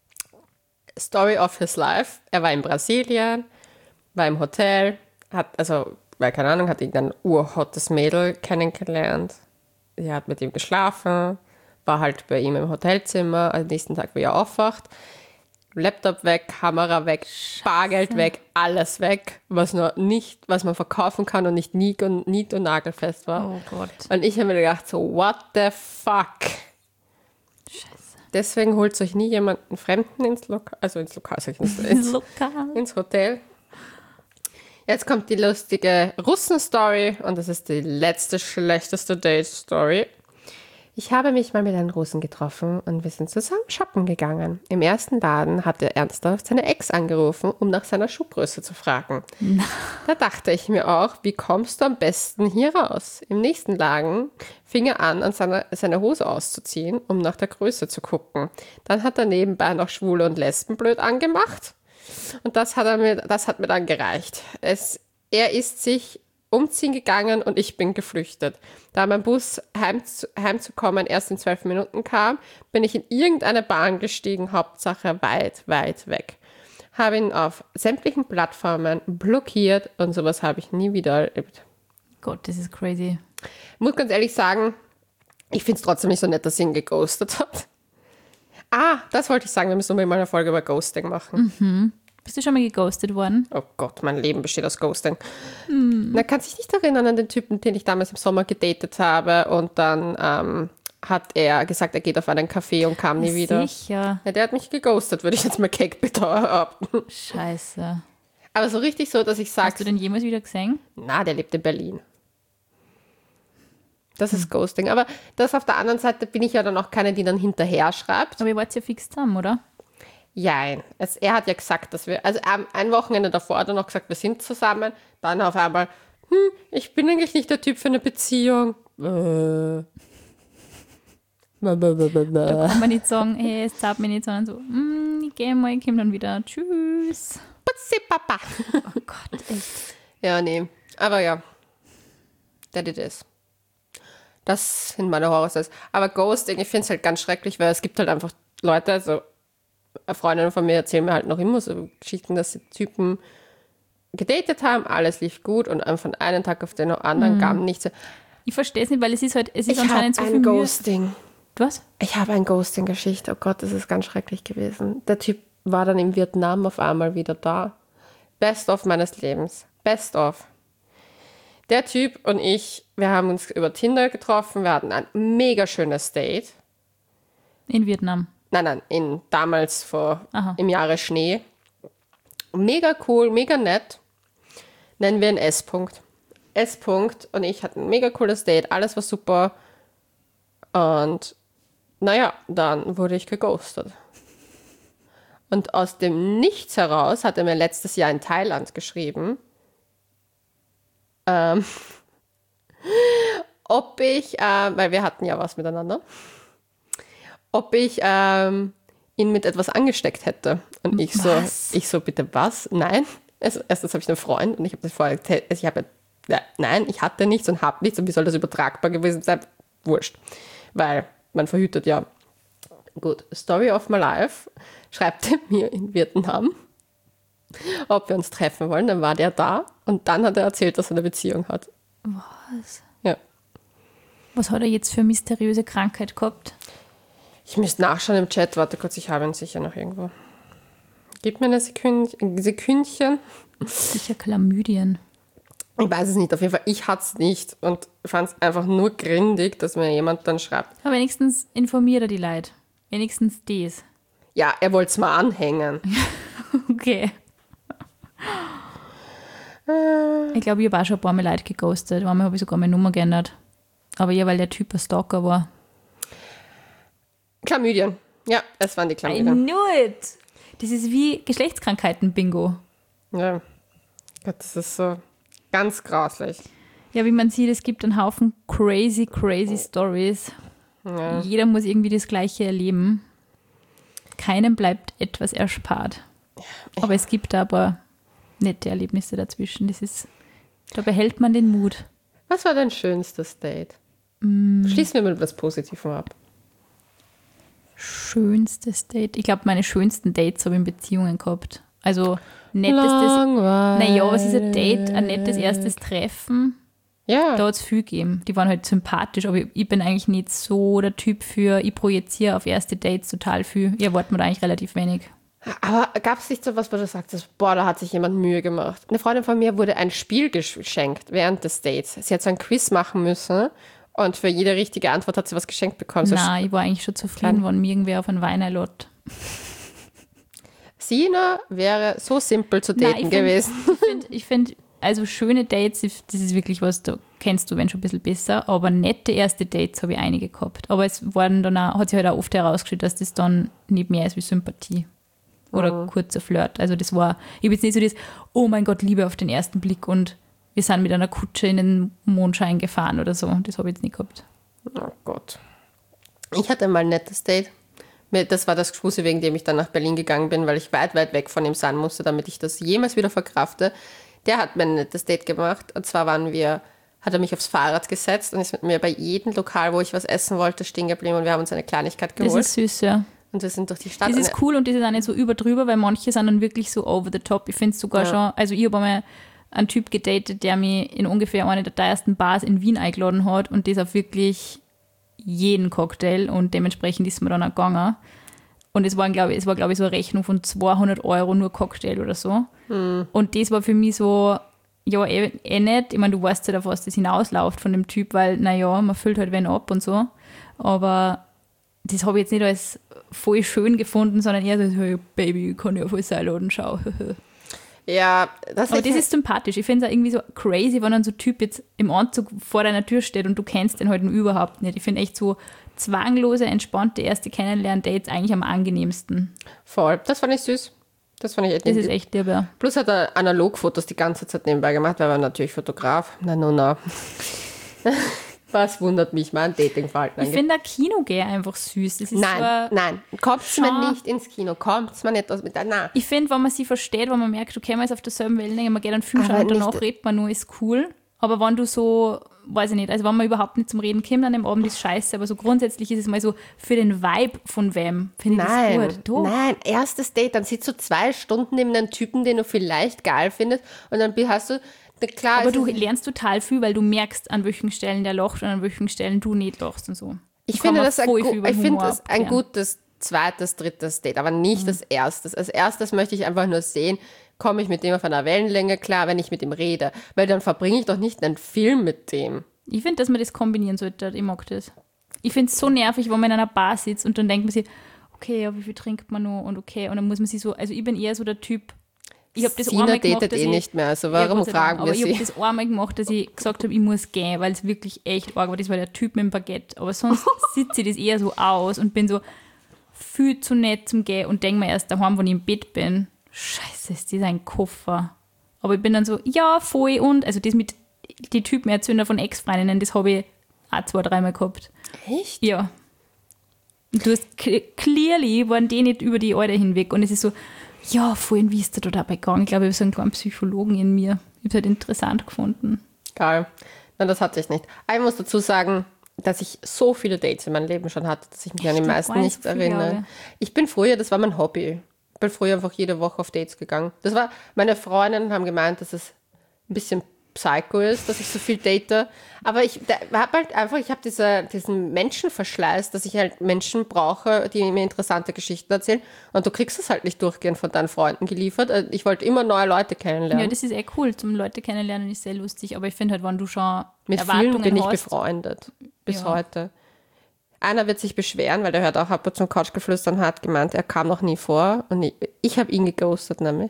Story of his life. Er war in Brasilien, war im Hotel, hat, also, weil keine Ahnung, hat irgendein urhottes Mädel kennengelernt. Sie hat mit ihm geschlafen, war halt bei ihm im Hotelzimmer, am nächsten Tag, wie er aufwacht. Laptop weg, Kamera weg, Bargeld weg, alles weg, was nur nicht, was man verkaufen kann und nicht nied- und, nied- und nagelfest war. Oh Gott. Und ich habe mir gedacht, so, what the fuck? Scheiße. Deswegen holt euch nie jemanden Fremden ins Lokal, also ins Lokal, sag ich nicht, ins, Lokal. ins Hotel. Jetzt kommt die lustige Russen-Story und das ist die letzte, schlechteste Date-Story. Ich habe mich mal mit einem Russen getroffen und wir sind zusammen shoppen gegangen. Im ersten Laden hat er ernsthaft seine Ex angerufen, um nach seiner Schuhgröße zu fragen. Da dachte ich mir auch, wie kommst du am besten hier raus? Im nächsten Laden fing er an, an seine, seine Hose auszuziehen, um nach der Größe zu gucken. Dann hat er nebenbei noch Schwule und Lesben blöd angemacht. Und das hat, er mir, das hat mir dann gereicht. Es, er ist sich umziehen gegangen und ich bin geflüchtet. Da mein Bus heim, heimzukommen erst in zwölf Minuten kam, bin ich in irgendeine Bahn gestiegen, Hauptsache weit, weit weg. Habe ihn auf sämtlichen Plattformen blockiert und sowas habe ich nie wieder erlebt. Gott, das ist crazy. Ich muss ganz ehrlich sagen, ich finde es trotzdem nicht so nett, dass sie ihn geghostet hat. Ah, das wollte ich sagen, wir müssen unbedingt mal eine Folge über Ghosting machen. Mhm. Bist du schon mal geghostet worden? Oh Gott, mein Leben besteht aus Ghosting. Hm. Man kann sich nicht erinnern an den Typen, den ich damals im Sommer gedatet habe und dann ähm, hat er gesagt, er geht auf einen Café und kam nie wieder. Sicher. Ja, der hat mich geghostet, würde ich jetzt mal Cake behaupten. Scheiße. Aber so richtig so, dass ich sage, Hast du den jemals wieder gesehen? na, der lebt in Berlin. Das ist Ghosting. Aber das auf der anderen Seite bin ich ja dann auch keine, die dann hinterher schreibt. Aber ihr wart ja fix zusammen, oder? Jein. Es, er hat ja gesagt, dass wir, also ähm, ein Wochenende davor hat er noch gesagt, wir sind zusammen. Dann auf einmal, hm, ich bin eigentlich nicht der Typ für eine Beziehung. Äh. Da kann man nicht sagen, hey, es zahlt mir nicht, sondern so, mm, ich gehe mal, ich komme dann wieder, tschüss. Putzi, Papa. Oh Gott, echt. Ja, nee. Aber ja, that it is. Das sind meine Horror-Stories. Aber Ghosting, ich finde es halt ganz schrecklich, weil es gibt halt einfach Leute, also Freundinnen von mir erzählen mir halt noch immer so Geschichten, dass sie Typen gedatet haben, alles lief gut und von einem Tag auf den anderen mhm. kam nichts. Ich verstehe es nicht, weil es ist halt, es ist ich anscheinend so ein viel Ghosting. Mühe. Du was? Ich habe ein Ghosting-Geschichte. Oh Gott, das ist ganz schrecklich gewesen. Der Typ war dann in Vietnam auf einmal wieder da. Best of meines Lebens. Best of. Der Typ und ich, wir haben uns über Tinder getroffen. Wir hatten ein mega schönes Date. In Vietnam? Nein, nein, in, damals vor, Aha. im Jahre Schnee. Mega cool, mega nett. Nennen wir ihn S-Punkt. S-Punkt und ich hatten ein mega cooles Date. Alles war super. Und naja, dann wurde ich geghostet. Und aus dem Nichts heraus hat er mir letztes Jahr in Thailand geschrieben, ähm, ob ich, äh, weil wir hatten ja was miteinander, ob ich ähm, ihn mit etwas angesteckt hätte. Und ich so, Was? ich so, bitte was? Nein. Also, erstens habe ich einen Freund und ich habe das vorher, ich habe, ja, nein, ich hatte nichts und habe nichts und wie soll das übertragbar gewesen sein? Wurscht. Weil man verhütet ja. Gut, Story of my life, schreibt er mir in Vietnam, ob wir uns treffen wollen. Dann war der da und dann hat er erzählt, dass er eine Beziehung hat. Was? Ja. Was hat er jetzt für eine mysteriöse Krankheit gehabt? Ich müsste nachschauen im Chat. Warte kurz, ich habe ihn sicher noch irgendwo. Gib mir eine Sekünd ein Sekündchen. Sicher Chlamydien. Ich weiß es nicht. Auf jeden Fall, ich hatte es nicht und fand es einfach nur grindig, dass mir jemand dann schreibt. Aber wenigstens informiert er die Leute. Wenigstens das. Ja, er wollte es mal anhängen. Okay. Ich glaube, ich habe auch schon ein paar Mal Leute geghostet. Einmal habe ich sogar meine Nummer geändert. Aber ja, weil der Typ ein Stalker war. Chlamydien. Ja, es waren die I Chlamydien. knew it! Das ist wie Geschlechtskrankheiten-Bingo. Ja, Gott, das ist so ganz grauslich. Ja, wie man sieht, es gibt einen Haufen crazy, crazy Stories. Ja. Jeder muss irgendwie das Gleiche erleben. Keinem bleibt etwas erspart. Aber es gibt aber nette Erlebnisse dazwischen. Das ist, da behält man den Mut. Was war dein schönstes Date? Mm. Schließen wir mit etwas Positivem ab. Schönstes Date? Ich glaube, meine schönsten Dates habe ich in Beziehungen gehabt. Also nettestes, Langweilig. naja, was ist ein Date? Ein nettes erstes Treffen. Ja. Da hat es viel gegeben. Die waren halt sympathisch, aber ich, ich bin eigentlich nicht so der Typ für, ich projiziere auf erste Dates total viel. Ich erwarte mir da eigentlich relativ wenig. Aber gab es nicht so was, wo du sagst, boah, da hat sich jemand Mühe gemacht? Eine Freundin von mir wurde ein Spiel geschenkt während des Dates. Sie hat so ein Quiz machen müssen und für jede richtige Antwort hat sie was geschenkt bekommen. So Nein, ich war eigentlich schon zufrieden, wenn mir irgendwer auf einen Wein einlädt. Sina wäre so simpel zu daten Nein, ich gewesen. Find, ich finde, ich find, also schöne Dates, das ist wirklich was, da kennst du, wenn schon ein bisschen besser, aber nette erste Dates habe ich einige gehabt. Aber es waren dann auch, hat sich halt auch oft herausgestellt, dass das dann nicht mehr ist wie Sympathie. Oder mhm. kurzer Flirt. Also das war, ich habe jetzt nicht so das, oh mein Gott, Liebe auf den ersten Blick und wir sind mit einer Kutsche in den Mondschein gefahren oder so. Das habe ich jetzt nicht gehabt. Oh Gott. Ich hatte mal ein nettes Date. Das war das Gespuse, wegen dem ich dann nach Berlin gegangen bin, weil ich weit, weit weg von ihm sein musste, damit ich das jemals wieder verkrafte. Der hat mir ein nettes Date gemacht. Und zwar waren wir, hat er mich aufs Fahrrad gesetzt und ist mit mir bei jedem Lokal, wo ich was essen wollte, stehen geblieben und wir haben uns eine Kleinigkeit geholt. Das ist süß, ja. Und wir sind durch die Stadt. Das ist cool und das ist auch nicht so überdrüber, weil manche sind dann wirklich so over the top. Ich finde es sogar ja. schon, also ich habe einmal einen Typ gedatet, der mich in ungefähr eine der teuersten Bars in Wien eingeladen hat und das auf wirklich jeden Cocktail und dementsprechend ist mir dann auch gegangen. Und es war, glaube ich, es war, glaube ich, so eine Rechnung von zweihundert Euro nur Cocktail oder so. Mhm. Und das war für mich so, ja, eh, eh nicht. Ich meine, du weißt halt, auf was das hinausläuft von dem Typ, weil, naja, man füllt halt wen ab und so. Aber das habe ich jetzt nicht als voll schön gefunden, sondern eher so, hey, Baby, ich kann ja voll sein laden, schau. Ja, das Aber das ist sympathisch. Ich finde es auch irgendwie so crazy, wenn dann so ein Typ jetzt im Anzug vor deiner Tür steht und du kennst den halt nur überhaupt nicht. Ich finde echt so zwanglose, entspannte erste Kennenlernen-Dates eigentlich am angenehmsten. Voll. Das fand ich süß. Das fand ich echt Das lieb. ist echt lieb, ja. Plus hat er Analogfotos die ganze Zeit nebenbei gemacht, weil er natürlich Fotograf. Na, no, na. Was wundert mich, mein Datingverhalten Ich angeht. finde auch Kino geh einfach süß. Das ist Nein, so, nein, kommt's Schau. mir nicht ins Kino, kommt's mir nicht aus mit der, nein. ich finde, wenn man sie versteht, wenn man merkt, okay, man ist auf derselben Wellenlänge, man geht einen Film Aber schauen und nicht- danach redet man nur, ist cool. Aber wenn du so, weiß ich nicht, also wenn man überhaupt nicht zum Reden kommt an dem Abend, ist scheiße, aber so grundsätzlich ist es mal so für den Vibe von wem, finde ich Nein, das gut. Doch. nein, erstes Date, dann sitzt du zwei Stunden neben einem Typen, den du vielleicht geil findest und dann hast du, na klar, Aber es du ist- lernst total viel, weil du merkst, an welchen Stellen der lacht und an welchen Stellen du nicht lachst und so. ich Da kann finde man das ein, voll gu viel über ich finde Humor das ein abklären. gutes zweites, drittes Date, aber nicht Mhm. das erstes. Als erstes möchte ich einfach nur sehen, komme ich mit dem auf einer Wellenlänge klar, wenn ich mit ihm rede, weil dann verbringe ich doch nicht einen Film mit dem. Ich finde, dass man das kombinieren sollte. Ich mag das. Ich finde es so nervig, wenn man in einer Bar sitzt und dann denkt man sich, okay, ja, wie viel trinkt man noch und okay, und dann muss man sich so, also ich bin eher so der Typ, ich habe das Sina einmal gemacht, datet dass eh ich, nicht mehr, also Ja, warum Gott sei Dank, fragen wir aber ich habe sie? das einmal gemacht, dass ich gesagt habe, ich muss gehen, weil es wirklich echt arg war. Das war der Typ mit dem Baguette. Aber sonst sitze ich das eher so aus und bin so viel zu nett zum Gehen und denke mir erst daheim, wenn ich im Bett bin, scheiße, ist das ein Koffer. Aber ich bin dann so, ja, voll und, also das mit die Typenerzünder von Ex-Freundinnen, das habe ich auch zwei, dreimal gehabt. Echt? Ja. Und du hast cl- clearly waren die nicht über die Alter hinweg. Und es ist so, ja, vorhin, wie ist der da dabei gegangen? Ich glaube, ich habe so einen kleinen Psychologen in mir. Ich habe es halt interessant gefunden. Geil. Nein, das hatte ich nicht. Aber ich muss dazu sagen, dass ich so viele Dates in meinem Leben schon hatte, dass ich mich an die Echt? meisten Gar nicht nicht so viele, erinnere. glaube Ich bin früher, das war mein Hobby. Ich bin früher einfach jede Woche auf Dates gegangen. Das war, meine Freundinnen haben gemeint, dass es ein bisschen psycho ist, dass ich so viel date. Aber ich habe halt einfach, ich habe diese, diesen Menschenverschleiß, dass ich halt Menschen brauche, die mir interessante Geschichten erzählen. Und du kriegst es halt nicht durchgehend von deinen Freunden geliefert. Also ich wollte immer neue Leute kennenlernen. Ja, das ist eh cool. Zum Leute kennenlernen ist sehr lustig. Aber ich finde halt, wenn du schon Mit Erwartungen vielen bin ich hast, befreundet. Bis Ja. heute. Einer wird sich beschweren, weil der hört auch ab und zum Couchgeflüster und hat gemeint, er kam noch nie vor. Und ich, ich habe ihn geghostet nämlich.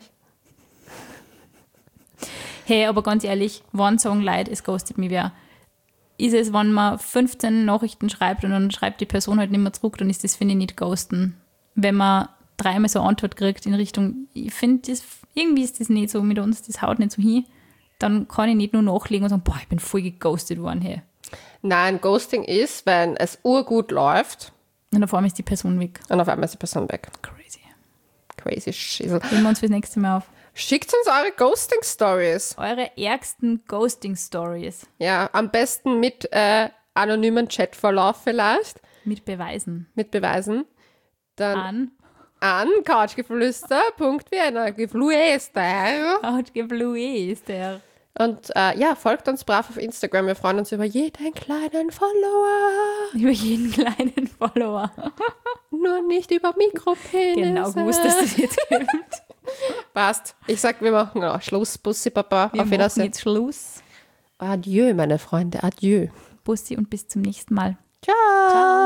hey, aber ganz ehrlich, wann sagen Leute, es ghostet mich wer? Ist es, wenn man fünfzehn Nachrichten schreibt und dann schreibt die Person halt nicht mehr zurück, dann ist das, finde ich, nicht ghosten. Wenn man dreimal so eine Antwort kriegt in Richtung, ich finde, das, irgendwie ist das nicht so mit uns, das haut nicht so hin, dann kann ich nicht nur nachlegen und sagen, boah, ich bin voll geghostet worden, hey. Nein, Ghosting ist, wenn es urgut läuft Und auf einmal ist die Person weg. und auf einmal ist die Person weg. Crazy. Crazy Schissel. Nehmen wir uns fürs nächste Mal auf. Schickt uns eure Ghosting-Stories. Eure ärgsten Ghosting-Stories Ja, am besten mit äh, anonymen Chatverlauf vielleicht, mit Beweisen. mit Beweisen. Dann An an couchgeflüster punkt vienna geflüster. Outgebluey ist der. Und äh, ja, folgt uns brav auf Instagram. Wir freuen uns über jeden kleinen Follower. Über jeden kleinen Follower. Nur nicht über Mikropenisse. Genau gewusst, dass das jetzt kommt. Passt. Ich sag, wir machen auch Schluss. Bussi, Papa. Wir auf machen Wiedersehen. jetzt Schluss. Adieu, meine Freunde. Adieu. Bussi und bis zum nächsten Mal. Ciao. Ciao.